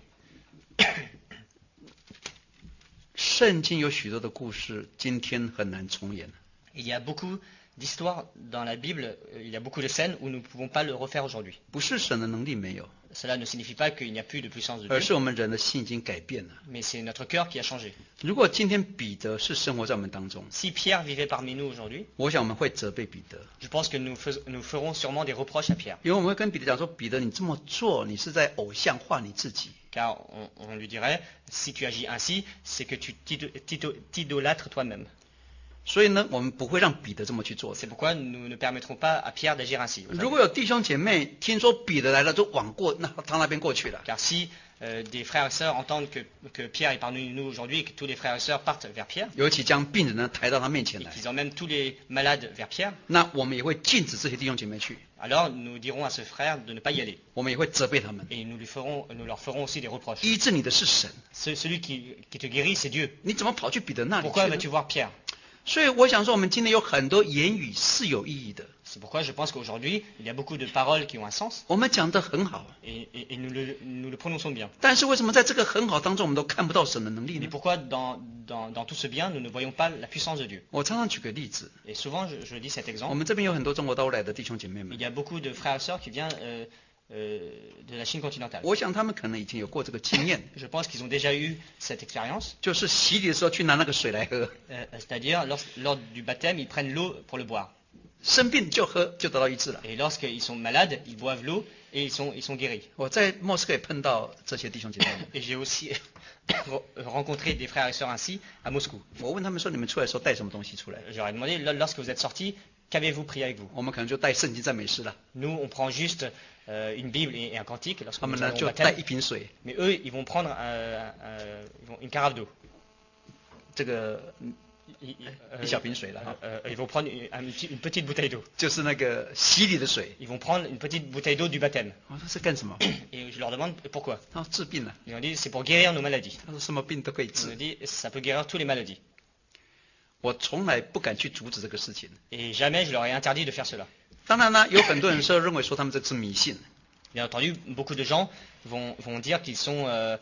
圣经有许多的故事，今天很难重演。 Il y a beaucoup d'histoires dans la Bible, euh, il y a beaucoup de scènes où nous ne pouvons pas le refaire aujourd'hui. 不是神的能力没有， Cela ne signifie pas qu'il n'y a plus de puissance de 而 Dieu, 是我们人的心已经改变了。 mais c'est notre cœur qui a changé. 如果今天彼得是生活在我们当中， Si Pierre vivait parmi nous aujourd'hui, 我想我们会责备彼得， je pense que nous, fais- nous ferons sûrement des reproches à Pierre, 因为我们会跟彼得讲说：“彼得，你这么做，你是在偶像化你自己。 car on, on lui dirait, si tu agis ainsi, c'est que tu t'ido- t'ido- t'idolâtres toi-même. ” 所以呢，我们不会让彼得这么去做的。 C'est pourquoi nous ne permettrons pas à Pierre d'agir ainsi. 如果有弟兄姐妹听说彼得来了，就往过那他那边过去了， Car si euh, des frères et sœurs entendent que, que Pierre est parmi nous aujourd'hui et que tous les frères et sœurs partent vers Pierre, 尤其将病人呢抬到他面前 et 来， qu'ils emmènent tous les malades vers Pierre, 那我们也会禁止这些弟兄姐妹去， alors nous dirons à ce frère de ne pas y aller. 我们也会责备他们。 Et nous, lui ferons, nous leur ferons aussi des reproches. 医治你的是神， Ce- celui qui, qui te guérit, c'est Dieu. 你怎么跑去彼得那里去 Pourquoi 呢？ vas-tu voir Pierre? 所以我想说，我们今天有很多言语是有意义的， C'est pourquoi je pense qu'aujourd'hui, il y a beaucoup de paroles qui ont un sens, 我们讲得很好， et, et- et nous, le, nous le prononçons bien. 但是为什么在这个很好当中，我们都看不到神的能力 Mais 呢？ pourquoi dans, dans, dans tout ce bien, nous ne voyons pas la puissance de Dieu? 我常常举个例子， Et souvent, je, je dis cet 我 exemple, 们这边有很多中国大陆来的弟兄姐妹们 il，y a beaucoup de frères et sœurs qui viennent euh, euh, de la Chine continentale. 我想他们可能以前有过这个经验， Je pense qu'ils ont déjà eu cette expérience, 就是洗礼的时候去拿那个水来喝， euh, c'est-à-dire lors, lors du baptême, ils prennent l'eau pour le boire. 生病就喝，就得到医治了。 Et lorsqu'ils sont malades, ils boivent l'eau et ils sont, ils sont guéris. 我在莫斯科也碰到这些弟兄姐妹们， Et j'ai aussi rencontré des frères et sœurs ainsi à Moscou. 我问他们说：“你们出来的时候带什么东西出来 Je leur ai demandé, lo- lorsque vous êtes sortis, qu'avez-vous pris avec vous？” 我们可能就带圣经赞美诗了， Nous, on prend juste euh, une Bible et, et un cantique lorsque 他们 nous 呢 allons au 就 baptême. 带一瓶水， Mais eux, ils vont prendre un- un- ils vont- une carafe d'eau. 这个 Ils, euh, 一小瓶水了哈， euh, ils vont prendre une, un petit- une petite bouteille d'eau. 就是那个洗礼的水。 Ils vont prendre une petite bouteille d'eau du baptême. 我说是干什么？ Et je leur demande pourquoi. 他说治病了。 Ils ont dit, c'est pour guérir nos maladies. 他说什么病都可以 Ils 治 ont。dit, ça peut guérir toutes les maladies. 我从来不敢去阻止这个事情。 Et jamais je leur ai interdit de faire cela. 当然呢，有很多人说认为说他们这是迷信， Bien entendu, beaucoup de gens vont, vont dire qu'ils sont, euh,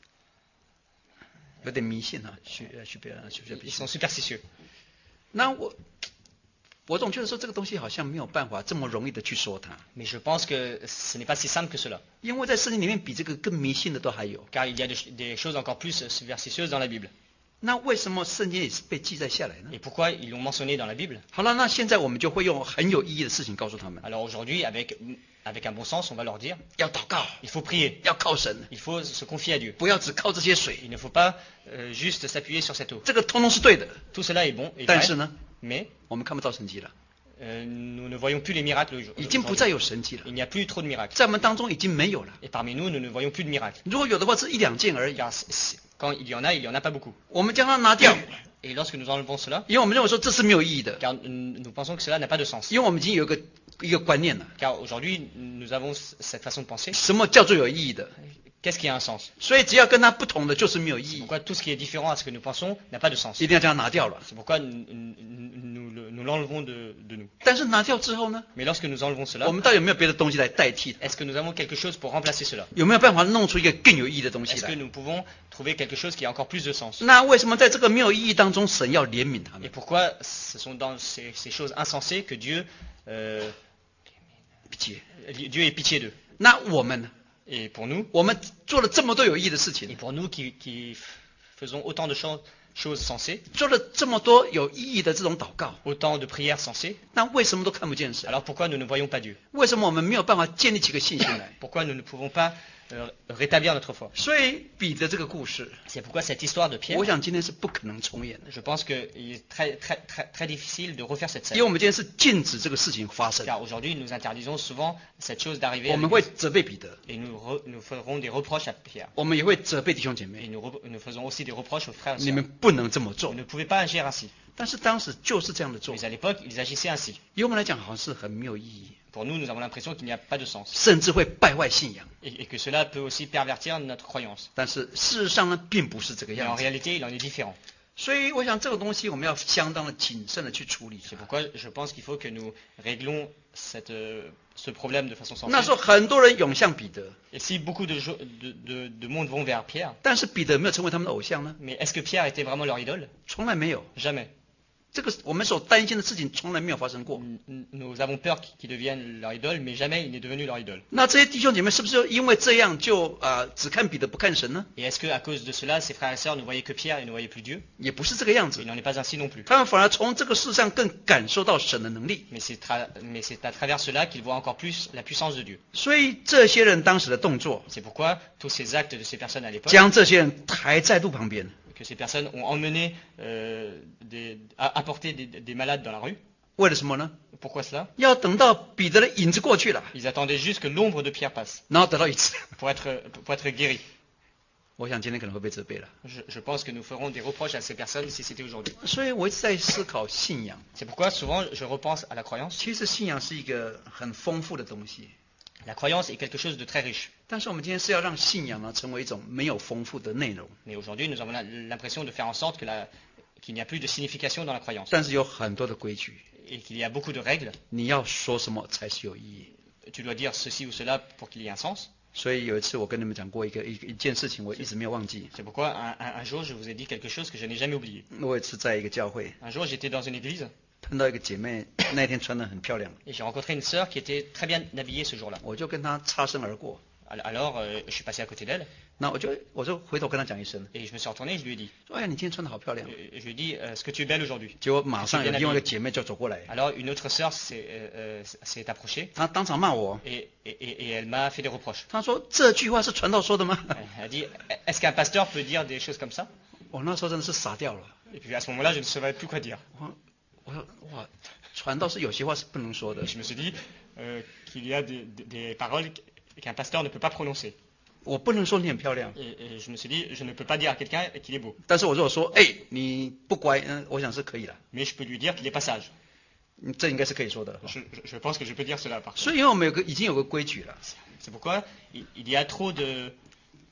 有点迷信啊，许许别许别 ils 迷 sont 信。 superstitieux. 那我我总觉得说这个东西好像没有办法这么容易的去说它， Mais je pense que ce n'est pas si simple que cela. 因为在圣经里面比这个更迷信的都还有。 Car il y a des, des choses encore plus superstitieuses dans la Bible. 那为什么圣经也是被记载下来呢？ Et pourquoi ils l'ont mentionné dans la Bible? 好了，那现在我们就会用很有意义的事情告诉他们， Alors aujourd'hui, avec, avec un bon sens, on va leur dire, 要祷告， il faut prier, 要靠神， il faut se confier à Dieu. 不要只靠这些水， Il ne faut pas euh, juste s'appuyer sur cette eau. 这个通通是对的。 Tout cela est bon et 但是 vrai, 呢， mais 我们看不到神迹了， euh, nous ne voyons plus les miracles 已经不 aujourd'hui. 再有神迹了， Il n'y a plus trop de miracles. 在我们当中已经没有了。 Et parmi nous, nous ne voyons plus de miracles. 如果有的话，是一两件而已。 Car c- c- quand il y en a, il n'y en a pas beaucoup. 我们将它拿掉， Et lorsque nous enlevons cela, 因为我们认为说这是没有意义的， car nous nous pensons que cela n'a pas de sens. 因为我们已经有一个一个观念了， Car aujourd'hui, nous avons c- cette façon de penser. 什么叫做有意义的？ Qu'est-ce qui a un sens? 所以只要跟它不同的就是没有意义， Pourquoi tout ce qui est différent à ce que nous pensons n'a pas de sens? 一定要将它拿掉了。 C'est pourquoi nous, nous- nous le- nous l'enlevons de, de nous. 但是拿掉之后呢， Mais lorsque nous enlevons 我 cela, 们到底有没有别的东西来代替？ est-ce que nous avons quelque chose pour remplacer cela? 有没有办法弄出一个更有意义的东西 Est-ce que 来？ nous pouvons trouver quelque chose qui a encore plus de sens? 那为什么在这个没有意义当中，神要怜悯他 Et 们？ pourquoi ce sont dans ces, ces choses insensées que Dieu, euh, 理解。 Dieu ait pitié d'eux? 那我们呢？ Et pour nous, 我们做了这么多有意义的事 et 情， pour nous qui, qui faisons autant de cho- choses sensées, 做了这么多有意义的这种祷告， autant de prières sensées, 那为什么都看不见神？ alors pourquoi nous ne voyons pas Dieu? 为什么我们没有办法建立起个信心来？ Pourquoi nous ne pouvons pas euh, rétablir notre foi? 所以彼得这个故事， C'est pourquoi cette histoire de Pierre, 我想今天是不可能重演的， je pense qu'il est très, très, très, très difficile de refaire cette 因为 scène. 我们今天是禁止这个事情发生， Car aujourd'hui, nous interdisons souvent cette chose d'arriver 我 à 们会 l'église. 责备彼得， Et nous, re- nous ferons des reproches à Pierre. 我们也会责备弟兄姐 Et 妹， nous, re- nous faisons aussi des reproches aux frères et 你 sœurs. 们不能这么做 Vous。ne pouvez pas agir ainsi. 但是当时就是这样的做， Mais à l'époque, ils agissaient ainsi. 以我们来讲好像是很没有意义， Pour nous, nous avons l'impression qu'il n'y a pas de sens. 甚至会败坏信仰。 Et, et que cela peut aussi pervertir notre croyance. 但是事实上呢，并不是这个 Mais en 样子。 réalité, il en est différent. 所以我想这个东西我们要相当的谨慎的去处理 C'est 它。 pourquoi je pense qu'il faut que nous réglons cette, euh, ce problème de façon 那 sensée. 时候很多人涌向彼得， Et si beaucoup de, jo- de, de- de monde vont vers Pierre, 但是彼得有没有成为他们的偶像呢？ mais est-ce que Pierre était vraiment leur idole? 从来没有。 Jamais. 这个我们所担心的事情从来没有发生过。 N- Nous avons peur qu'il devienne leur idole, mais jamais il n'est devenu leur idole. 那这些弟兄姐妹是不是因为这样就啊、呃只看彼得不看神呢？ Et est-ce qu'à cause de cela, ses frères et sœurs ne voyaient que Pierre et ne voyaient plus Dieu? 也不是这个样子 Il，n'en est pas ainsi non plus. 他们反而从这个世上更感受到神的能力。 Mais c'est, tra- mais c'est à travers cela qu'ils voient encore plus la puissance de Dieu. 所以这些人当时的动作， C'est pourquoi tous ces actes de ces personnes à l'époque, 将这些人抬在路旁边， que ces personnes ont emmené, euh, des, a- apporté des, des malades dans la rue. 为了什么呢？ Pourquoi cela? 要等到彼得的影子过去了， Ils attendaient juste que l'ombre de Pierre passe 然后得到医治。 pour être, pour être guéris. 我想今天可能会被责备了。 Je, je pense que nous ferons des reproches à ces personnes si c'était aujourd'hui. 所以我一直在思考信仰。 C'est pourquoi souvent je repense à la croyance. 其实信仰是一个很丰富的东西， La croyance est quelque chose de très riche. 但是我们今天是要让信仰呢成为一种没有丰富的内容， Mais aujourd'hui, nous avons la- l'impression de faire en sorte que la- qu'il n'y a plus de signification dans la croyance 但是有很多的规矩， et qu'il y a beaucoup de règles. 你要说什么才是有意义。 Tu dois dire ceci ou cela pour qu'il y ait un sens. 所以有一次我跟你们讲过一个一一件事情，我一直没有忘记。 C'est pourquoi un, un- un jour, je vous ai dit quelque chose que je n'ai jamais oublié. 我有一次在一个教会 Un jour, j'étais dans une église 碰到一个姐妹，那天穿得很漂亮， et j'ai rencontré une sœur qui était très bien habillée ce jour-là. 我就跟她擦身而过。 Al- Alors, euh, je suis passé à côté d'elle 那我就我就回头跟她讲一声， et je me suis retourné et je lui ai dit, 说：“哎呀，你今天穿得好漂亮。 euh, je lui ai dit, euh, est-ce que tu es belle aujourd'hui? ” 结果马上有另外一个姐妹就走过来， Alors, une autre sœur s'est, euh, euh, s'est approchée 她当场骂我， et, et- et- et elle m'a fait des reproches. 她说：“这句话是传道说的吗 Elle a dit, est-ce qu'un pasteur peut dire des choses comme ça?？” 我那时候真的是傻掉了。 Et puis à ce moment-là, je ne savais plus quoi dire. 我我说哇，传道是有些话是不能说的 Et。je me suis dit euh, qu'il y a des, des- des paroles qu'un pasteur ne peut pas prononcer. 我不能说你很漂亮， Et, et je me suis dit, je ne peux pas dire à quelqu'un qu'il est beau. 但是我如果说，哎，你不乖，嗯，我想是可以了， Mais je peux lui dire qu'il est pas sage. 嗯这应该是可以说的了。 Je, je- je pense que je peux dire cela par contre. 所以因为我们有个已经有个规矩了， C'est pourquoi il, il y a trop de,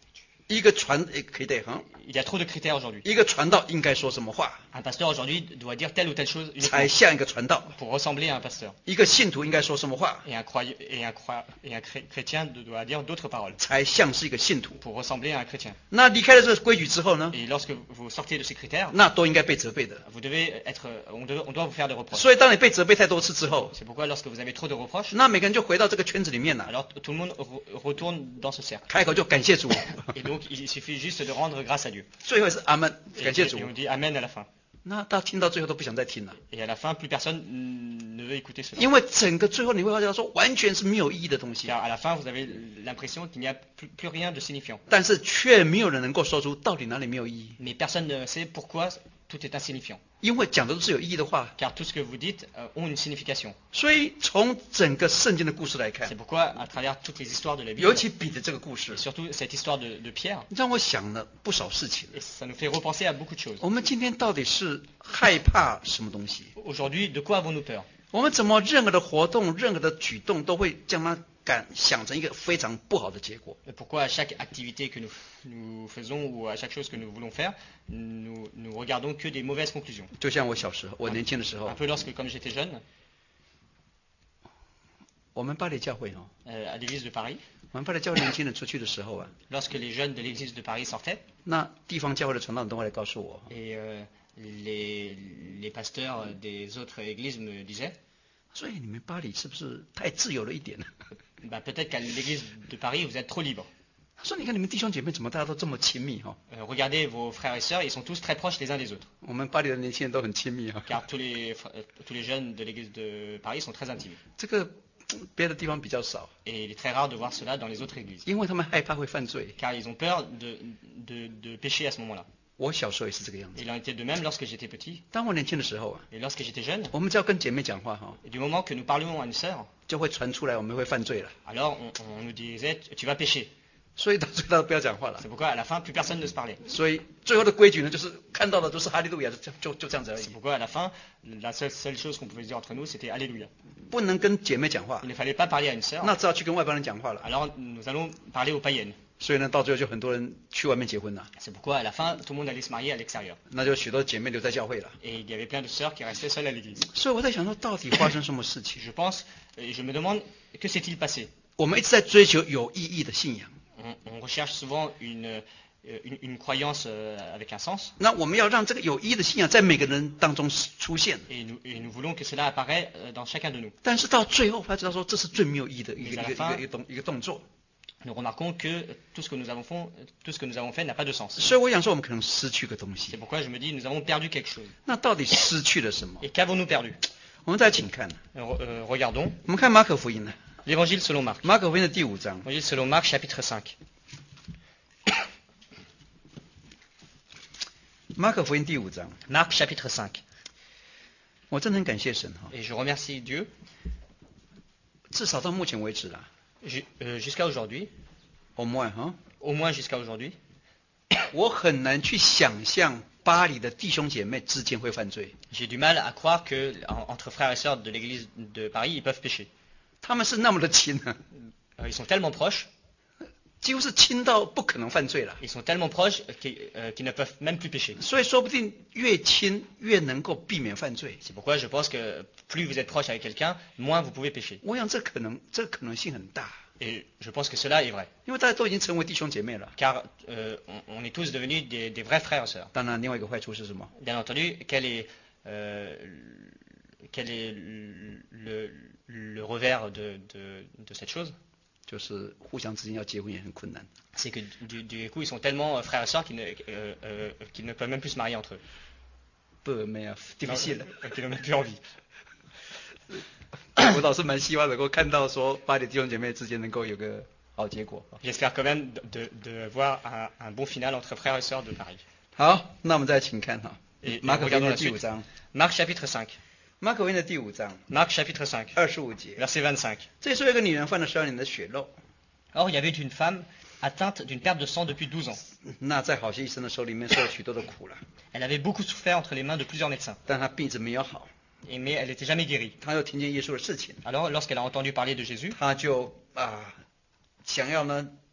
一个传诶可以的哈， Il y a trop de critères aujourd'hui. 一个传道应该说什么话， Un pasteur aujourd'hui doit dire telle ou telle chose 才 uniquement 像一个传道。 pour ressembler à un pasteur. 一个信徒应该说什么话， Et un, croy- et un, croy- et un chré- chrétien doit dire d'autres paroles 才像是一个信徒。 pour ressembler à un chrétien. 那离开了这个规矩之后呢， Et lorsque vous sortez de ces critères, 那都应该被责备的。 vous devez être, on, doit, on doit vous faire des reproches. 所以当你被责备太多次之后， C'est pourquoi lorsque vous avez trop de reproches, 那每个人就回到这个圈子里面了， alors tout le monde re- retourne dans ce cercle. 开口就感谢主， Et donc il suffit juste de rendre grâce à Dieu. 最后是阿门， Et, 感谢主 et。on dit Amen à la fin. 那到听到最后都不想再听了， Et à la fin, plus personne mm, ne veut écouter cela. 因为整个最后你会发现说完全是没有意义的东西， Car à la fin, vous avez l'impression qu'il n'y a plus, plus rien de signifiant. 但是却没有人能够说出到底哪里没有意义， Mais personne ne sait pourquoi tout est insignifiant. 因为讲的都是有意义的话。 Car tout ce que vous dites euh, ont une signification. 所以从整个圣经的故事来看 C'est，pourquoi, à travers toutes les histoires de la Bible, 尤其彼得这个故事 et，surtout cette histoire de, de Pierre, 让我想了不少事情。 et ça nous fait repenser à beaucoup de choses. 我们今天到底是害怕什么东西？ Aujourd'hui, de quoi avons-nous peur? 我们怎么任何的活动、任何的举动都会将它感想成一个非常不好的结果？ Et pourquoi à chaque activité que nous, nous faisons ou à chaque chose que nous voulons faire, nous, nous regardons que des mauvaises conclusions? 就像我小时候，我年轻的时候 Un，peu lorsque, comme j'étais jeune, 我们巴黎教会哦， euh, à l'église de Paris, 我们巴黎教会年轻人出去的时候啊， lorsque les jeunes de l'église de Paris sortaient, 那地方教会的传道人都会来告诉我， et euh, les, les pasteurs des autres églises me disaient, 所以你们巴黎是不是太自由了一点呢？ bah, peut-être qu'à l'église de Paris, vous êtes trop libre. 他说你看你们弟兄姐妹怎么大家都这么亲密哈、 Euh, regardez vos frères et sœurs, ils sont tous très proches les uns des autres. 我们巴黎的年轻人都很亲密哈、 Car tous les, fr- euh, tous les jeunes de l'église de Paris sont très intimes. 这个别的地方比较少， Et il est très rare de voir cela dans les autres églises. 因为他们害怕会犯罪。 Car ils ont peur de, de, de pécher à ce moment-là. 我小时候也是这个样子。 Il en était de même lorsque j'étais petit. 当我年轻的时候啊， Et lorsque j'étais jeune, 我们只要跟姐妹讲话哈， et du moment que nous parlions à une sœur, 就会传出来我们会犯罪了。 alors on, on nous disait tu vas pécher. 所以到最后都不要讲话了 C'est。pourquoi à la fin plus personne ne se parlait. 所以最后的规矩呢，就是看到的都是哈利路亚，就就就这样子而已 C'est，pourquoi à la fin, la seule, seule chose qu'on pouvait dire entre nous, c'était Alléluia. 不能跟姐妹讲话 Il，ne fallait pas parler à une sœur, 那只好去跟外邦人讲话了。 alors nous allons parler aux païennes. 所以呢，到最后就很多人去外面结婚了， C'est pourquoi à la fin, tout le monde allait se marier à l'extérieur. 那就许多姐妹留在教会了。 Et il y avait plein de sœurs qui restaient seules à l'église. 所以我在想说，到底发生什么事情？ Je pense, et je me demande, que s'est-il passé? 我们一直在追求有意义的信仰， On, on recherche souvent une, euh, une, une croyance euh, avec un sens, 那我们要让这个有意义的信仰在每个人当中出现。 et nous, et nous voulons que cela apparaît euh, dans chacun de nous. 但是到最后，他知道说这是最没有意义的一个一个一 Mais à la fin- 个一个动一个动作。 Nous remarquons que tout ce que nous avons fait, tout ce que nous avons fait n'a pas de sens. 所以我想说，我们可能失去个东 C'est 西。 pourquoi je me dis, nous avons perdu quelque chose. 那到底失去了什么？ Et qu'avons-nous perdu? 我们再请看， Euh, re- euh, Regardons 我们看马可福音呢， l'Évangile selon Marc. 马可福音的第五章， L'Évangile selon Marc, chapitre cinq. 马可福音第五章， Marc, chapitre cinq. 我真的很感谢神哈， Et je remercie Dieu, 至少到目前为止啦， ju- euh, jusqu'à aujourd'hui, 我们哈， au moins jusqu'à aujourd'hui, 我很难去想象巴黎的弟兄姐妹之间会犯罪， j'ai du mal à croire que en- entre frères et sœurs de l'église de Paris, ils peuvent pécher. 他们是那么的亲啊， Euh, ils sont tellement proches, 几乎是亲到不可能犯罪了。 ils sont tellement proches qu'ils euh, qu'ils ne peuvent même plus pécher. 所以说不定越亲越能够避免犯罪。 C'est pourquoi je pense que plus vous êtes proche avec quelqu'un, moins vous pouvez pécher. 我想这可能这可能性很大， Et je pense que cela est vrai. 因为大家都已经成为弟兄姐妹了。 Car euh, on, on est tous devenus des, des vrais frères et sœurs. 当然，另外一个坏处是什么？ Bien entendu, quel est, euh, quel est le, le- le revers de, de- de cette chose? 就是互相之间要结婚也很困难。 C'est que du, du coup, ils sont tellement euh, frères et sœurs qu'ils ne, euh, euh, qu'ils ne peuvent même plus se marier entre eux. 不没有 difficile。 Euh, qu'ils n'ont même plus envie. 我倒是蛮希望能够看到说巴黎弟兄姐妹之间能够有个好结果。 J'espère quand même de, de voir un, un bon final entre frères et sœurs de Paris. 好，那我们再请看哈， Et, 马 et 可福音 regardons 的 la 第五 suite. 章， Marc chapitre cinq. 马可福音的第五章 Marc chapitre cinq, 二十五节， verset vingt-cinq. 这里说有一个女人患了十二年的血漏， Or, il y avait une femme atteinte d'une perte de sang depuis douze ans. 那在好些医生的手里面受了许多的苦了， Elle avait beaucoup souffert entre les mains de plusieurs médecins, 但她病一直没有好。 et- mais elle n'était jamais guérie. 她又听见耶稣的事情， Alors, lorsqu'elle a entendu parler de Jésus, 她就啊想要呢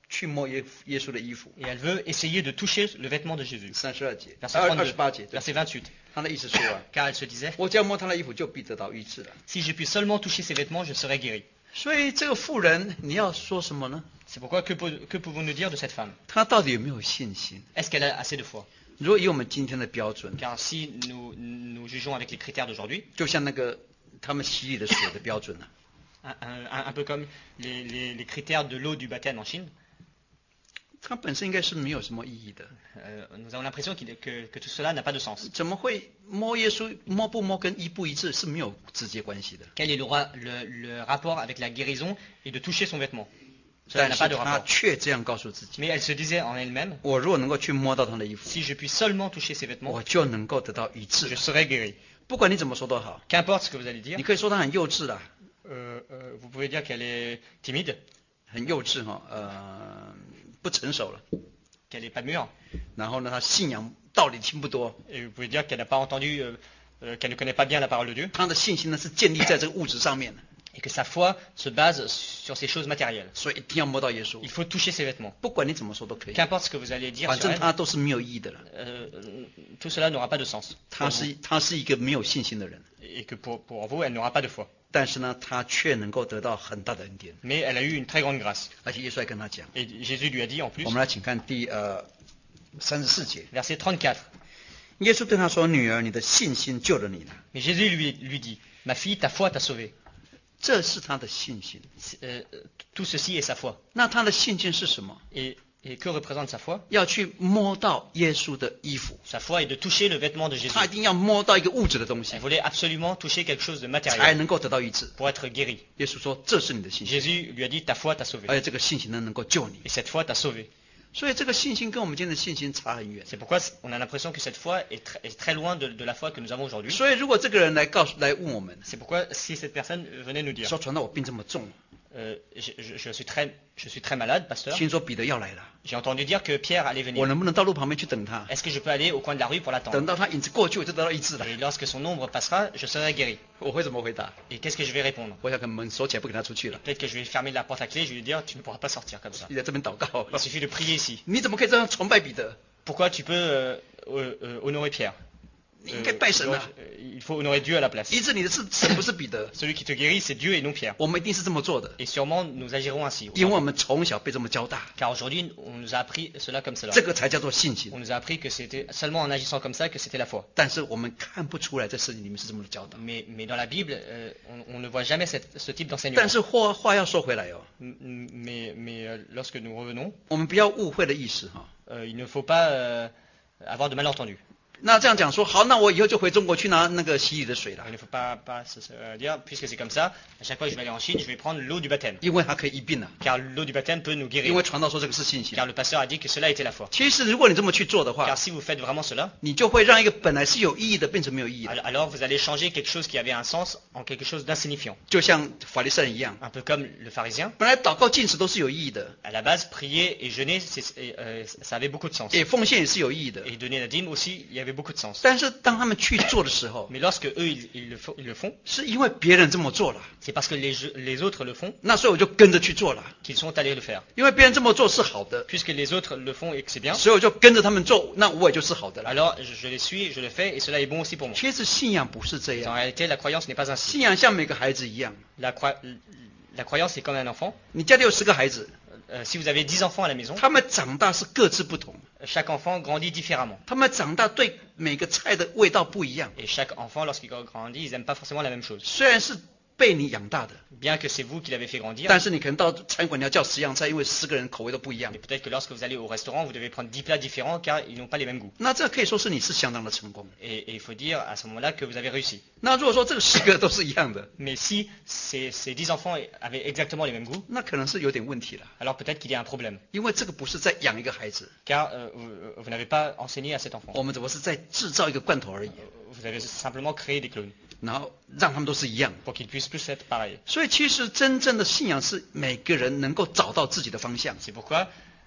去摸耶耶稣的衣服。 Et elle veut essayer de toucher le vêtement de Jésus. 三十二节， Verset 二二 trente-deux, 十八节，对 verset vingt-huit. 他的意思说啊， Car elle se disait, 我只要摸他的衣服就必得到医治了。 si je puis seulement toucher ses vêtements, je serai guéri. 所以这个妇人，你要说什么呢？ C'est pourquoi que, peut- que pouvons-nous dire de cette femme? 她到底有没有信心？ Est-ce qu'elle a assez de foi? 如果以我们今天的标准， Car si nous, nous jugeons avec les critères d'aujourd'hui, 就像那个他们洗礼的水的标准啊， un, un- un- un peu comme les, les- les critères de l'eau du baptême en Chine, 它本身应该是没有什么意义的。 euh, nous avons l'impression qu'il- que, que tout cela n'a pas de sens. 怎么会摸耶稣摸不摸跟一不一致是没有直接关系的？ Quel est le, ra- le- le rapport avec la guérison et de toucher son vêtement? Cela 但 n'a 是 pas de 她 rapport. 却这样告诉自己： Mais elle se disait en elle-même, 我如果能够去摸到他的衣服， si je puis seulement toucher ses vêtements, 我就能够得到医治 je。serai guéri. 不管你怎么说都好， Qu'importe ce que vous allez dire, 你可以说他很幼稚啦， euh, euh, vous pouvez dire qu'elle est timide, 很幼稚哈，呃，不成熟了。 qu'elle n'est pas mûre, 然后呢，他信仰道理听不多， et vous pouvez dire qu'elle n'a pas entendu, euh, euh, qu'elle ne connaît pas bien la parole de Dieu, 他的信心呢是建立在这个物质上面的， et que sa foi se base sur ces choses matérielles. 所以一定要摸到耶稣 Il。faut toucher ses vêtements. 不管你怎么说都可以， Qu'importe ce que vous allez dire 反 sur 正 elle, 他都是没有意义的了。 euh, tout cela n'aura pas de sens. 他是他是一个没有信心的人， Et que pour, pour vous, elle n'aura pas de foi. 但是呢，他却能够得到很大的恩典， Mais elle a eu une très grande grâce. 而且耶稣还跟他讲。 Et Jésus lui a dit en plus, 我们来请看第呃三十四节， verset trente-quatre, 耶稣对他说：“女儿，你的信心救了你了。 mais Jésus lui, lui dit, ma fille, ta foi t'a sauvée. ” 这是他的信心。 C'est- euh, tout ceci est sa foi. 那他的信心是什么？ Et, et que représente sa foi? 要去摸到耶稣的衣服， Sa foi est de toucher le vêtement de Jésus. 他一定要摸到一个物质的东西 Elle，voulait absolument toucher quelque chose de 才 matériel 能够得到医治。 pour être guérie. 耶稣说：“这是你的信心， Jésus lui a dit, ta foi t'a sauvée. 而且这个信心呢能够救你。 Et cette foi t'a sauvée. ” 所以这个信心跟我们今天的信心差很远。 C'est pourquoi on a l'impression que cette foi est, tr- est très loin de, de la foi que nous avons aujourd'hui. 所以如果这个人来告诉来问我们， C'est pourquoi si cette personne venait nous dire, 说传道我病这么重， euh, je, je- je suis très, je suis très malade, pasteur, 听说彼得要来了， j'ai entendu dire que Pierre allait 我 venir. 能不能到路旁边去等他？ Est-ce que je peux aller au coin de la rue pour 等 l'attendre? 到他影子过去，我就得到医治了。 Et lorsque son ombre passera, je serai guéri. 我会怎么回答？ Et qu'est-ce que je vais répondre? 我想可能门锁起来不给他出去了， Peut-être que je vais fermer la porte à clé, je vais lui dire, tu ne pourras pas sortir comme ça. 你在这边祷告。 Il suffit de prier ici. 你怎么可以这样崇拜彼得？ Pourquoi tu peux euh, euh, euh, honorer Pierre? 你应该拜神啊！ Euh, Il faut honorer Dieu à la place. 医治你的是神，不是彼得。 Celui qui te guérit, c'est Dieu et non Pierre. 我们一定是这么做的， Et sûrement, nous agirons ainsi. 因为我们从小被这么教大， Car aujourd'hui, on nous a appris cela comme cela. 这个才叫做信 On 心。 nous a appris que c'était seulement en agissant comme ça que c'était la foi. 但是我们看不出来，在圣经里面是这么的教导。 Mais, mais dans la Bible, euh, on, on ne voit jamais cette- ce type d'enseignement. 但是话话要说回来哦， M- m- Mais, mais, euh, lorsque nous revenons, 我们不要误会的意思哈。 euh, il ne faut pas euh, avoir de malentendus. 那这样讲说，好，那我以后就回中国去拿那个洗礼的水了 Il，ne faut pas, pas se- se- euh, dire, puisque c'est comme ça, à chaque fois que je vais aller en Chine, je vais prendre l'eau du baptême. 因为它可以医病啊。 Car l'eau du baptême peut nous 因 guérir. 为传道说这个是信心。 Car le pasteur a dit que cela était la foi. 其实如果你这么去做的话 Car，si vous faites vraiment cela, 你就会让一个本来是有意义的变成没有意义的， al- alors vous allez changer quelque chose qui avait un sens en quelque chose d'insignifiant. 就像法利赛人一样， Un peu comme le pharisien. 本来祷告进食都是有意义的， À la base, prier et jeûner, c'est- et, euh, ça avait beaucoup de sens. 也奉献也是有意义的。 Et donner la dîme aussi, il y avait beaucoup de sens. 但是当他们去做的时候， Mais lorsque eux, ils, ils le, font, ils le font, 是因为别人这么做了， c'est parce que les, je- les autres le font 那所以我就跟着去做了。 qu'ils sont allés le faire. 因为别人这么做是好的， Puisque les autres le font et que c'est bien, 所以我就跟着他们做，那我也就是好的了。 alors je, je les suis, je le fais et cela est bon aussi pour moi. 其实信仰不是这 En 样， réalité, la croyance n'est pas ainsi. 信仰像每个孩子一样， La, croi- la croyance est comme un enfant. 你家里有十个孩子， Euh, si vous avez dix enfants à la maison, 他们长大是各自不同， chaque enfant grandit différemment. 他们长大对每个菜的味道不一样， Et chaque enfant, lorsqu'il grandit, ils n'aiment pas forcément la même chose. 虽然是被你养大的， Bien que c'est vous qui l'avez fait grandir, 但是你可能到餐馆你要叫十样菜，因为十个人口味都不一样 mais。peut-être que lorsque vous allez au restaurant, vous devez prendre dix plats différents car ils n'ont pas les mêmes goûts. 那这可以说是你是相当的成功。 Et et il faut dire à ce moment-là que vous avez réussi. 那如果说这个十个都是一样的， Mais si ces, ces dix enfants avaient exactement les mêmes goûts, 那可能是有点问题了， alors peut-être qu'il y a un problème. 因为这个不是在养一个孩子， Car euh, vous, vous n'avez pas enseigné à cet enfant. 我们只不过是在制造一个罐头而已， Vous avez simplement créé des clones 然后让他们都是一样。 pour qu'ils puissent tous être pareils. 所以其实真正的信仰是每个人能够找到自己的方向。 C'est pourquoi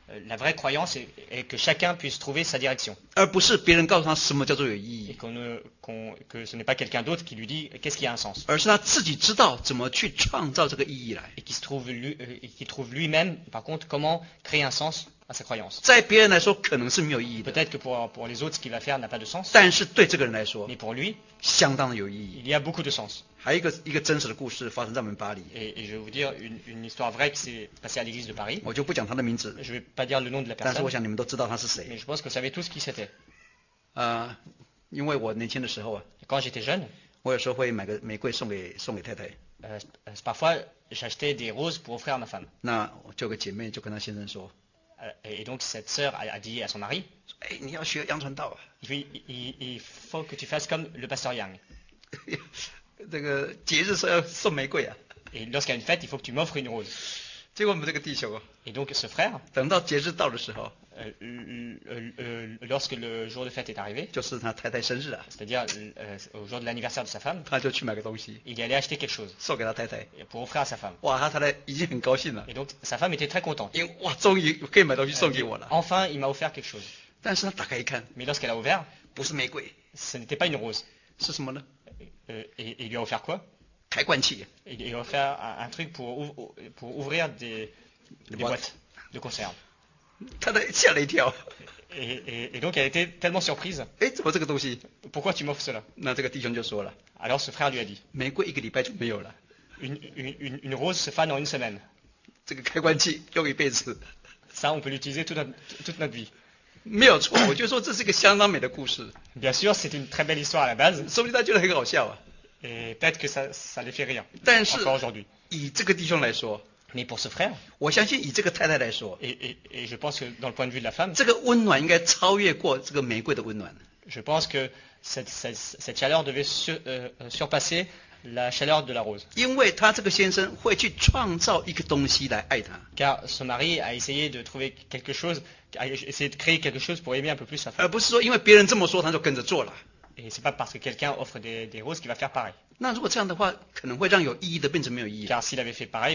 Euh, La vraie croyance est, est que chacun puisse trouver sa direction 而不是别人告诉他什么叫做有意 et 义， qu'on ne- qu'on- que ce n'est pas quelqu'un d'autre qui lui dit qu'est-ce qui a un sens 而是他自己知道怎么去创造这个意义来。 et qui se trouve lui, euh, et qui trouve lui-même par contre comment créer un sens à sa croyance. 在别人来说可能是没有意义的， Peut-être que pour, pour les autres ce qu'il va faire n'a pas de sens, 但是对这个人来说 mais pour lui 相当的有意义。 il y a beaucoup de sens. 还有一个一个真实的故事发生在我们巴黎， Et, et je vais vous dire une, une histoire vraie qui s'est passée à l'église de Paris. 我就不讲他的名字， Je ne vais pas dire le nom de la 但是我 personne, 想你们都知道他是谁。 mais je pense que vous savez tous qui c'était. 呃，因为我年轻的时候啊， Quand j'étais jeune, 我有时候会买个玫瑰送给送给太太， euh, euh, parfois j'achetais des roses pour offrir à ma femme. 那我就有个姐妹就跟她先生说， Euh, et donc cette sœur a, a dit à son mari, 哎，你要学杨传道啊， il faut, il- il faut que tu fasses comme le pasteur Yang. 这个节日是要送玫瑰啊。 Et lorsqu'il y a une fête, il faut que tu m'offres une rose. 结果我们这个弟兄啊， Et donc ce frère, 等到节日到的时候， euh, l- l- euh, lorsque le jour de fête est arrivé, 就是他太太生日啊， c'est-à-dire euh, au jour de l'anniversaire de sa femme, 他就去买个东西 il y allait acheter quelque chose 送给他太太。 pour offrir à sa femme. 哇，他太太已经很高兴了， Et donc sa femme était très contente. 因为哇，终于可以买东西送 Elle 给 dit, 我了。 enfin, il m'a offert quelque chose. 但是他打开一看， Mais lorsqu'elle a ouvert, 不是玫瑰， ce n'était pas une rose. 是什么呢？ Euh, et, et il lui a offert quoi? 开罐器。 Il lui a offert un, un truc pour, ouv- pour ouvrir des, des boîtes. boîtes de conserve. 他的吓了一跳， Et, et- et donc elle était tellement surprise. 哎，怎么这个东西？ Pourquoi tu m'offres cela? 那这个弟兄就说了， Alors ce frère lui a dit, 玫瑰一个礼拜就没有了， une, une- une- une rose se fane en une semaine. 这个开罐器用一辈子， Ça, on peut l'utiliser toute notre, toute notre vie. 没有错。我就说这是一个相当美的故事， Bien sûr, c'est une très belle histoire à la base, 说不定他觉得很好笑啊。 et peut-être que ça, ça les fait rire, 但是 encore aujourd'hui. 以这个弟兄来说， Mais pour ce frère, 我相信以这个太太来说， et, et- et je pense que dans le point de vue de la femme, 这个温暖应该超越过这个玫瑰的温暖。 je pense que cette, cette- cette chaleur devait sur- euh, euh, surpasser la chaleur de la rose. 因为他这个先生会去创造一个东西来爱他， Car son mari a essayé de trouver quelque chose, a essayé de créer quelque chose pour aimer un peu plus sa femme. 而不是说因为别人这么说他就跟着做了。 Et c'est pas parce que quelqu'un offre des, des roses qu'il va faire pareil. 那如果这样的话，可能会让有意义的变成没有意义。 Car s'il avait fait pareil,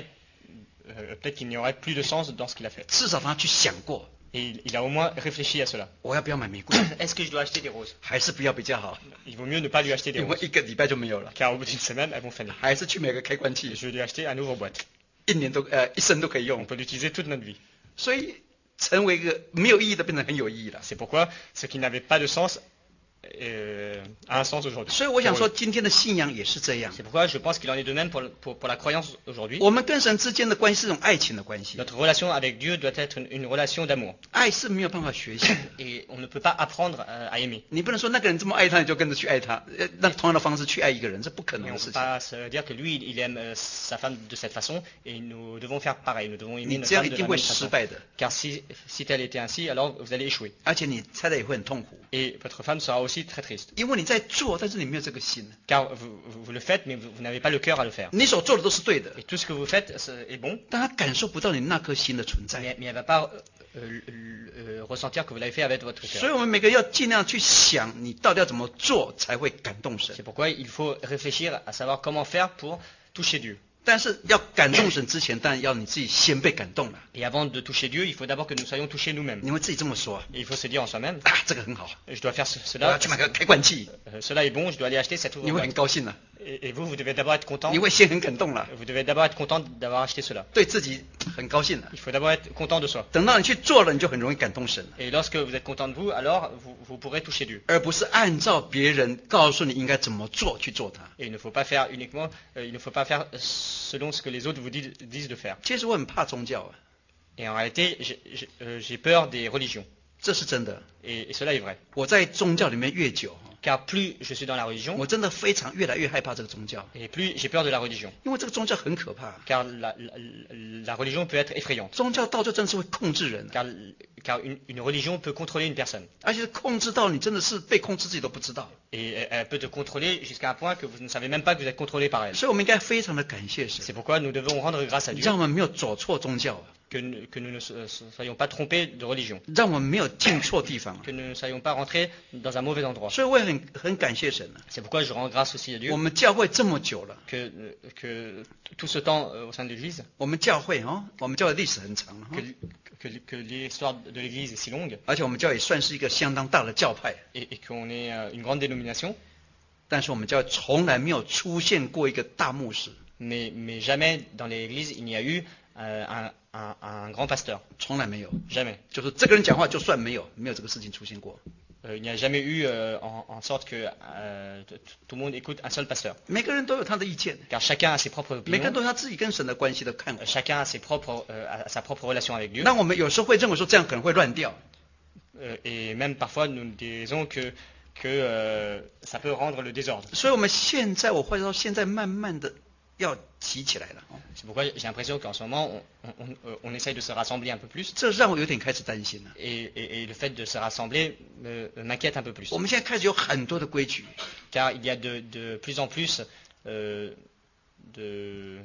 euh, peut-être qu'il n'y aurait plus de sens dans ce qu'il a fait. 至少他去想过， Et il, il a au moins réfléchi à cela. 我要不要买玫瑰， Est-ce que je dois acheter des roses? 还是不要比较好， Il vaut mieux ne pas lui acheter des 因为 roses. 一个礼拜就没有了， Car au bout d'une semaine, elles vont faner. 还是去买个开罐器， Je vais lui acheter un nouveau boîte. 一年都呃一生都可以 On 用。 peut l'utiliser toute notre vie. 所以成为一个没有意义的变成很有意义了。 C'est pourquoi ce qui n'avait pas de sens euh, a un sens aujourd'hui. 所以我想 Pour 说， eux. 今天的信仰也是这样。 C'est pourquoi je pense qu'il en est de même pour, le- pour, pour la croyance aujourd'hui. 我们跟神之间的关系是一种爱情的关系， Notre relation avec Dieu doit être une, une relation d'amour. 爱是没有办法学习的。 Et on ne peut pas apprendre euh, à aimer. 你不能说那个人这么爱他，你就跟着去爱他，呃那同样的方式去爱一个人，这不可 Et 能 on 的 ne 事 peut 情。 pas se dire que lui, il aime euh, sa femme de cette façon et nous devons faire pareil. Nous devons aimer 你 notre 这样 femme 一 de 定 la 会 même 失 façon. 败的， Car si, si tel était ainsi, alors vous allez échouer. 而且你太太也会很痛苦， Et votre femme sera aussi très triste. 因为你在做，但是你没有这个心。 Car vous, vous- vous le faites, mais vous, vous n'avez pas le cœur à le faire. 你所做的都是对的， Et tout ce que vous faites c'est- est bon, 但他感受不到你那颗心的存在。 mais, mais elle ne va pas euh, euh, euh, ressentir que vous l'avez fait avec votre 所以 cœur. 我们每个人要尽量去想，你到底要怎么做才会感动神 C'est。pourquoi il faut réfléchir à savoir comment faire pour toucher Dieu. 但是要感动神之前，当然要你自己先被感动了。 Et avant de toucher Dieu, il faut d'abord que nous soyons touchés nous-mêmes. 你会自己这么说 Et il faut se dire en soi-même, 啊，这个很好， je dois faire ce- 我要 cela, 去买个开罐器， euh, cela est bon, je dois aller acheter cette 你会很 ouvre-boîte. 高兴了， Et, et vous, vous devez d'abord être content. 你会先很感动了， Vous devez d'abord être content d'avoir acheté cela. 对自己很高兴了。 Il faut d'abord être content de soi. 等到你去做了，你就很容易感动神了， Et lorsque vous êtes content de vous, alors vous, vous pourrez toucher Dieu. 而不是按照别人告诉你应该怎么做去做它。 Et il ne faut pas faire uniquement, euh, il ne faut pas faire selon ce que les autres vous disent, disent de faire. 其实我很怕宗教啊， Et en réalité, j'ai- j'ai euh, j'ai peur des religions. 这是真的。 Et, et cela est vrai. 我在宗教里面越久， Car plus je suis dans la religion, 我真的非常越来越害怕这个宗教， et plus j'ai peur de la religion. 因为这个宗教很可怕。 Car la, la- la religion peut être effrayante. 宗教到最后真的是会控制人， Car, car une, une religion peut contrôler une personne. 而且控制到你真的是被控制自己都不知道。 Et elle, elle peut te contrôler jusqu'à un point que vous ne savez même pas que vous êtes contrôlé par elle. 所以我们应该非常的感谢神， C'est pourquoi nous devons rendre grâce à 你 Dieu. 让我们没有走错宗教啊。 que, nous- que nous ne so- soyons pas trompés de religion, 让我们没有进错地方。 que nous ne soyons pas rentrés dans un mauvais endroit. 所以我也很很感谢神啊， C'est pourquoi je rends grâce aussi à 我 Dieu 们教会这么久了， que, que tout ce temps euh, au sein de l'Église, 我们教会哦，我们教会历史很长了哈 que, que, que l'histoire de l'Église est si longue 而且我们教会也算是一个相当大的教派， et, et qu'on est euh, une grande dénomination, 但是我们教会从来没有出现过一个大牧师， mais, mais jamais dans l'Église il n'y a eu euh, un, un, un grand pasteur. 从来没有， Jamais. 就是这个人讲话就算没有，没有这个事情出现过。 Euh, il n'y a jamais eu euh, en, en sorte que euh, t- tout le monde écoute un seul pasteur. 每个人都有他的意见， Car chacun a ses propres 每个人 opinions, 都有他自己跟神的关系的看法 euh,。chacun a, ses propres, euh, a sa propre relation avec Dieu. 那我们有时候会认为说这样可能会乱掉， Euh, et même parfois nous disons que, que euh, ça peut rendre le désordre. 所以我们现在我会说现在慢慢的要集起来了哦， C'est pourquoi j'ai l'impression qu'en ce moment on, on, on, on essaye de se rassembler un peu plus. 这让我有点开始担心了。 Et, et, et le fait de se rassembler me- m'inquiète un peu plus. 我们现在开始有很多的规矩， Car il y a de, de plus en plus euh, de,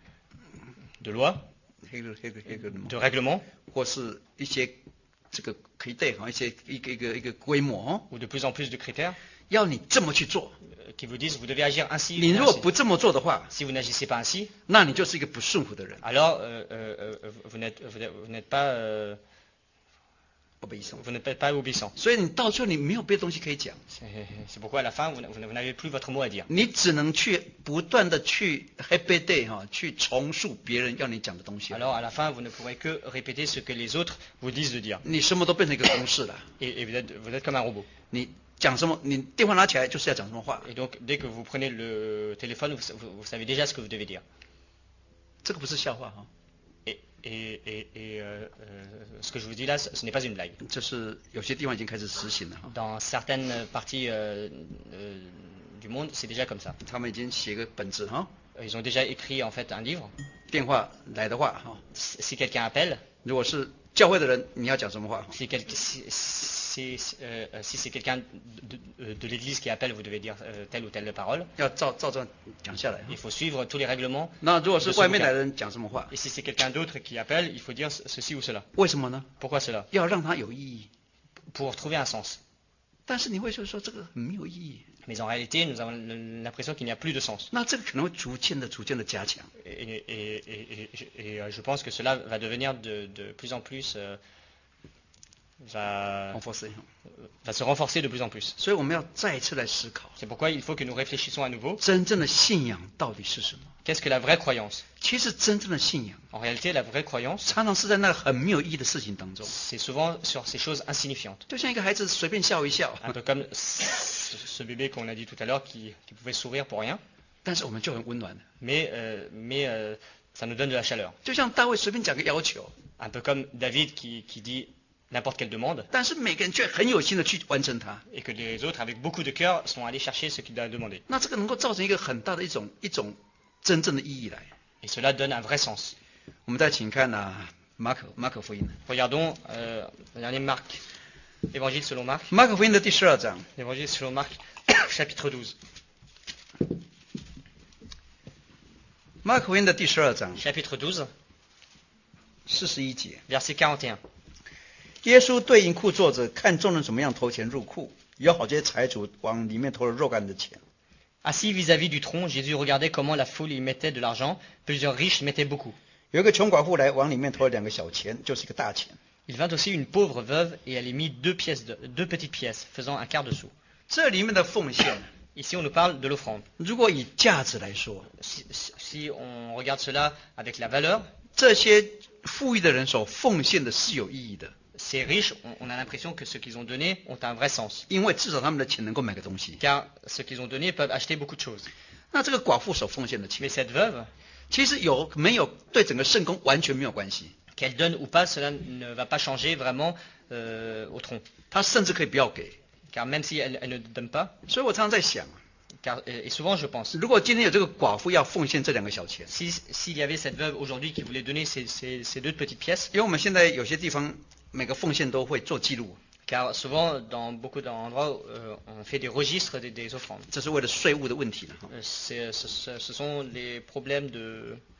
de lois, 黑个黑个黑个的嘛 de règlements, 或是一些这个可以对哈一些一个一个一个规模哦， ou de plus en plus de critères 要你这么去做， euh, qui vous disent vous devez agir ainsi. 你 ou 如果 ainsi. 不这么做的话， Si vous n'agissez pas ainsi, 那你就是一个不顺服的人。 alors euh, euh, euh, vous n'êtes vous n'êtes- vous n'êtes pas euh, 不背诵， vous n'êtes pas obéissant. 所以你到最后你没有别的东西可以讲， C'est c'est pourquoi à la fin vous, n'a- vous n'a- vous n'avez plus votre mot à dire. 你只能去不断的去 happy day 哈，去重述别人要你讲的东西。 Alors à la fin vous ne pourrez que répéter ce que les autres vous disent de dire. 你什么都变成一个公式了， Et, et vous, êtes, vous êtes comme un robot. 你讲什么，你电话拿起来就是要讲什么话， Et donc dès que vous prenez le téléphone, vous, vous- vous savez déjà ce que vous devez dire. 这个不是笑话哈， Et, et- et- et, euh, euh, ce que je vous dis là, ce, ce n'est pas une blague. 这是有些地方已经开始实行了哈， Dans certaines parties euh, euh, du monde, c'est déjà comme ça. 他们已经写个本子哈， Euh, Ils ont déjà écrit en fait un livre. 电话来的话哈， Si si quelqu'un appelle, 如果是教会的人，你要讲什么话？ si, quel- si, si- si, euh, euh, si c'est quelqu'un de, de- de l'église qui appelle, vous devez dire euh, telle ou telle parole. 要照照这样讲下来。 Il faut suivre tous les règlements. 那如果是外面来的人讲什么话？ Et si c'est quelqu'un d'autre qui appelle, il faut dire ce- ceci ou cela. 为什么呢？ Pourquoi cela? 要让它有意义。 Pour trouver un sens. 但是你会说说这个很没有意义， Mais en réalité, nous avons l'impression qu'il n'y a plus de sens. 那这个可能会逐渐的、逐渐的加强。 Et, et- et- et- et- et, euh, je pense que cela va devenir de, de plus en plus, euh, va, 我发誓哈 va se renforcer de plus en plus. 所以我们要再一次来思考， C'est pourquoi il faut que nous réfléchissions à nouveau. 真正的信仰到底是什么？ Qu'est-ce que la vraie croyance? 其实真正的信仰 En réalité, la vraie croyance, 常常是在那很没有意义的事情当中， c'est souvent sur ces choses insignifiantes. 就像一个孩子随便笑一笑， Un peu comme ce ce bébé qu'on a dit tout à l'heure qui, qui pouvait sourire pour rien, 但是我们就很温暖了。 mais, euh, mais euh, ça nous donne de la chaleur. 就像大卫随便讲个要求， Un peu comme David qui, qui dit n'importe quelle demande, 但是每个人却很有心的去完成它。 et que les autres, avec beaucoup de cœur, sont allés chercher ce qu'il a demandé. 那这个能够造成一个很大的一种一种真正的意义来。 Et cela donne un vrai sens. 我们再请看啊，马可马可福音， Regardons, euh, regardez Marc, Évangile selon Marc, 马可福音的第十二章， Évangile selon Marc, chapitre douze. 马可福音的第十二章 Chapitre douze, 四十一节， verset quarante et un. 耶稣对银库坐着，看众人怎么样投钱入库，有好些财主往里面投了若干的钱。 Assis vis-à-vis du tronc, Jésus regardait comment la foule y mettait de l'argent. Plusieurs riches y mettaient beaucoup. 有一个穷寡妇来，往里面投了两个小钱，就是一个大钱。 Il vint aussi une pauvre veuve et elle y mit deux, pièces de- deux petites pièces, faisant un quart de sou. 这里面的奉献， Ici, on nous parle de l'offrande. 如果以价值来说， Si, si- si on regarde cela avec la valeur, 这些富裕的人所奉献的是有意义的， ces riches, on, on a l'impression que ce qu'ils ont donné ont un vrai sens. 因为至少他们的钱能够买个东西。 Car ce qu'ils ont donné peuvent acheter beaucoup de choses. 那这个寡妇所奉献的 Mais 钱， cette veuve, 其实有没有对整个圣公完全没有关系， qu'elle donne ou pas, cela ne va pas changer vraiment euh, au tronc. 她甚至可以不要给。 Car même si elle, elle ne donne pas, 所以我常常在想， car, et souvent je pense, 如果今天有这个寡妇要奉献这两个小钱， si, s'il y avait cette veuve aujourd'hui qui voulait donner ces, ces- ces deux petites pièces, 因为我们现在有些地方每个奉献都会做记录， car souvent dans beaucoup d'endroits euh, on fait des registres des, des offrandes. 这是为了税务的问题了哈。 Euh, c'est- ce, ce- ce sont les problèmes de,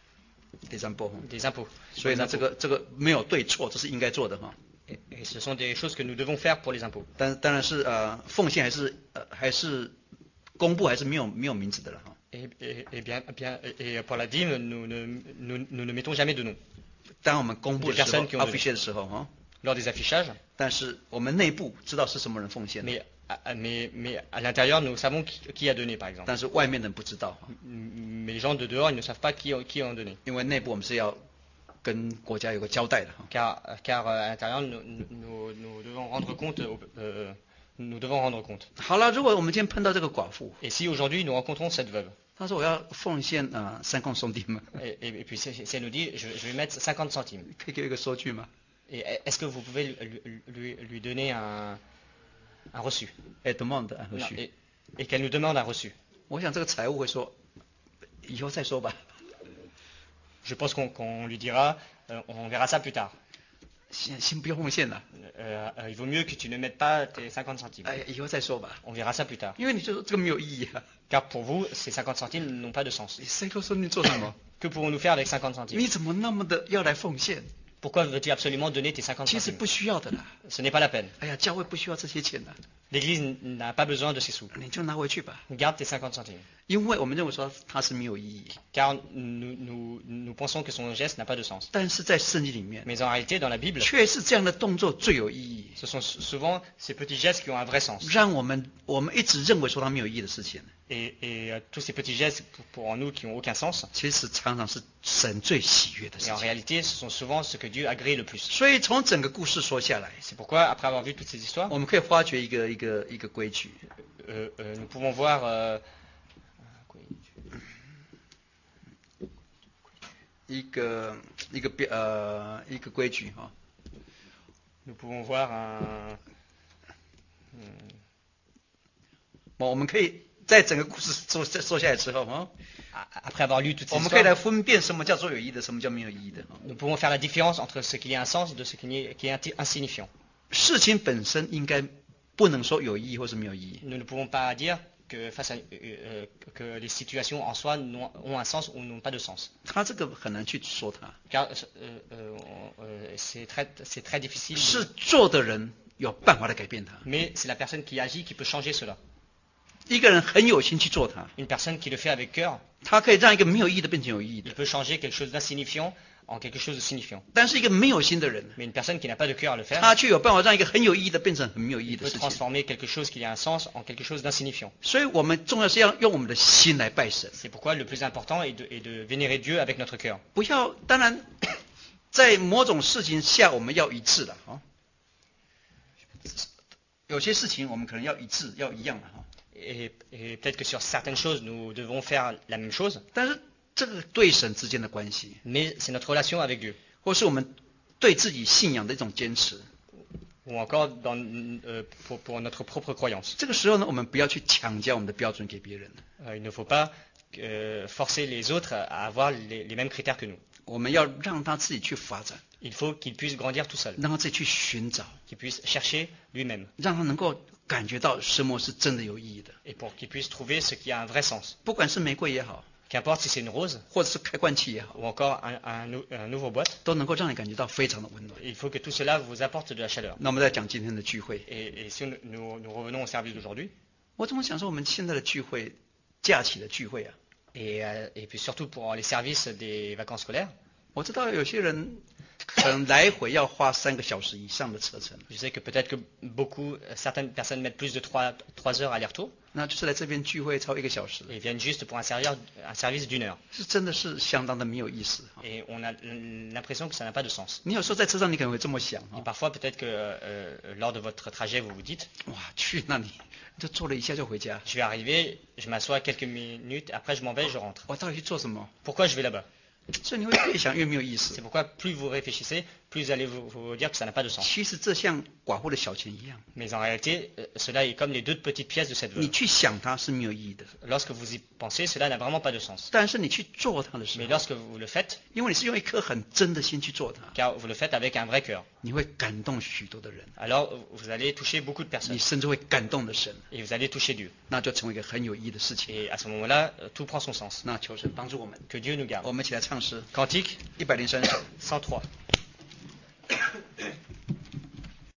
des impôts， des impôts. 所以呢，这个这个没有对错，这是应该做的哈。 Et, et ce sont des choses que nous devons faire pour les impôts. 但当然是呃奉献还是呃还是公布还是没有没有名字的了哈。 Et, et, et bien, bien, et pour la dîme, nous ne, nous, nous ne mettons jamais de nom. 当我们公布的时候 ，affiché 的时候哈， lors des affichages. 但是我们内部知道是什么人奉献的。 Mais, mais, mais à l'intérieur, nous savons qui, qui a donné, par exemple. 但是外面的人不知道哈。 Mais les gens de dehors, ils ne savent pas qui, qui a donné. 因为内部我们是要跟国家有个交代的哈。 Car, car à l'intérieur, nous, nous, nous devons rendre compte. Euh, nous devons rendre compte. 好了，如果我们今天碰到这个寡妇， Et si aujourd'hui nous rencontrons cette veuve, 她说我要奉献啊三公松丁嘛， et, et, et puis si, si elle nous dit, je, je vais mettre cinquante centimes. 可以给我一个收据吗？ Et est-ce que vous pouvez lui, lui, lui donner un, un reçu? Elle demande un reçu. Non, et, et qu'elle nous demande un reçu. 我想这个财务会说，以后再说吧。 Je pense qu'on qu'on lui dira, euh, on verra ça plus tard. 先先不用奉献了， Euh, euh, il vaut mieux que tu ne mettes pas tes cinquante centimes. 哎，以后再说吧。 On verra ça plus tard. 因为你就说这个没有意义啊， Car pour vous, ces cinquante centimes n'ont pas de sens. 你三公松丁做什么？ Que pourrons-nous faire avec cinquante centimes? 你怎么那么的要来奉献？ Pourquoi veux-tu absolument donner tes cinquante 其实 centimes? 不需要的啦。 Ce n'est pas la peine. 哎呀，教会不需要这些钱的， L'Église n'a pas besoin de ces sous. 你就拿回去吧。 Garde tes cinquante centimes. 因为我们认为说它是没有意义， Car nous, nous, nous pensons que son geste n'a pas de sens. 但是在圣经里面， Mais en réalité, dans la Bible, 却是这样的动作最有意义， ce sont souvent ces petits gestes qui ont un vrai sens. 让我们我们一直认为说它没有意义的事情， Et, et euh, tous ces petits gestes pour, pour nous qui n'ont aucun sens. 其实常常是神最喜悦的 Et 事 en 情。 réalité, ce sont souvent ce que Dieu agrée le plus. 所以从整个故事说下来， C'est pourquoi, après avoir vu toutes ces histoires, 我们可以发掘一个一个一个规矩， euh, euh, nous pouvons voir euh, 一个一个标呃一个规矩哈。 nous pouvons voir un, 我们可以在整个故事说说下来之后啊， après avoir lu toutes 我 ces 们可以来 histoires, 分辨什么叫做有意义的，什么叫没有意义的。 nous pouvons faire la différence entre ce qui a un sens de ce qui est, qui est insignifiant. 事情本身应该不能说有意义或是没有意义， Nous ne pouvons pas dire que, face à, euh, euh, que les situations en soi n'ont- ont un sens ou n'ont pas de sens. 他这个很难去说它。 Car euh, euh, euh, c'est très, c'est très difficile. 是做的人有办法来改变它。 Mais c'est la personne qui agit qui peut changer cela. 一个人很有心去做它， Une personne qui le fait avec cœur, 他可以让一个没有意义的变成有意义 il 的。 peut changer quelque chose d'insignifiant en quelque chose de signifiant. 但是一个没有心的人， Mais une personne qui n'a pas de cœur à le faire, 他却有办法让一个很有意義的变成很没有意义 il 的 peut 事情。 transformer quelque chose qui a un sens en quelque chose d'insignifiant. 所以我们重要是要用我们的心来拜神， C'est pourquoi le plus important est de, est de vénérer Dieu avec notre cœur. 不要当然在某种事情下我们要一致了哈。有些事情我们可能要一致，要一样的哈。 Et, et peut-être que sur certaines choses, nous devons faire la même chose, 但是这个对神之间的关系， mais c'est notre relation avec Dieu. 或是我们对自己信仰的一种坚持， Ou encore dans, euh, pour, pour notre propre croyance. 这个时候呢，我们不要去强加我们的标准给别人， Euh, il ne faut pas euh, forcer les autres à avoir les, les mêmes critères que nous. 我们要让他自己去发展， Il faut qu'il puisse grandir tout seul, 让他自己去寻找， qu'il puisse chercher lui-même, 让他能够感觉到生活是真的有意义的。 et pour qu'il puisse trouver ce qui a un vrai sens. 不管是玫瑰也好， Qu'importe si c'est une rose 或者是开罐器也好， ou encore un, un, nou- un nouveau boîte, 都能够让你感觉到非常的温暖。 il faut que tout cela vous apporte de la chaleur. 那我们再讲今天的聚会， Et, et si nous, nous- nous revenons au service d'aujourd'hui, 我怎么想说我们现在的聚会，假期的聚会啊？ et, euh, et puis surtout pour les services des vacances scolaires, 我知道有些人可能来回要花三个小时以上的车程， je sais que peut-être que beaucoup, certaines personnes mettent plus de trois heures aller-retour 那就是来这边聚会超一个小时， et viennent juste pour un, servir- un service d'une heure. 是真的是相当的没有意思。 Et on a l'impression que ça n'a pas de sens. 你有时候在车上你可能会这么想 Et 啊， parfois, peut-être que euh, lors de votre trajet, vous vous dites, 哇，去那里就坐了一下就回家， je vais arriver, je m'assois quelques minutes, après je m'en vais, je rentre. 我到底去做什么？ Pourquoi je vais là-bas? 所以你会越想越没有意思 C'est。pourquoi plus vous réfléchissez, plus vous allez vous, vous dire que ça n'a pas de sens. 其实这像寡妇的小钱一样， Mais en réalité, euh, cela est comme les deux petites pièces de cette 你 veuve. 去想它是没有意义的， Lorsque vous y pensez, cela n'a vraiment pas de sens. 但是你去做它的时 Mais 候， lorsque vous le faites, 因为你是用一颗很真的心去做它， car vous le faites avec un vrai cœur, 你会感动许多的人， alors vous allez toucher beaucoup de 你 personnes 甚至会感动的神， et vous allez toucher Dieu. 那就成为一个很有意义的事情。 Et à ce moment-là, euh, tout prend son sens. 那求神帮助我们， Que Dieu nous garde. 我们一起来唱。 唱诗 Cantique 一百零三首。 cent trois.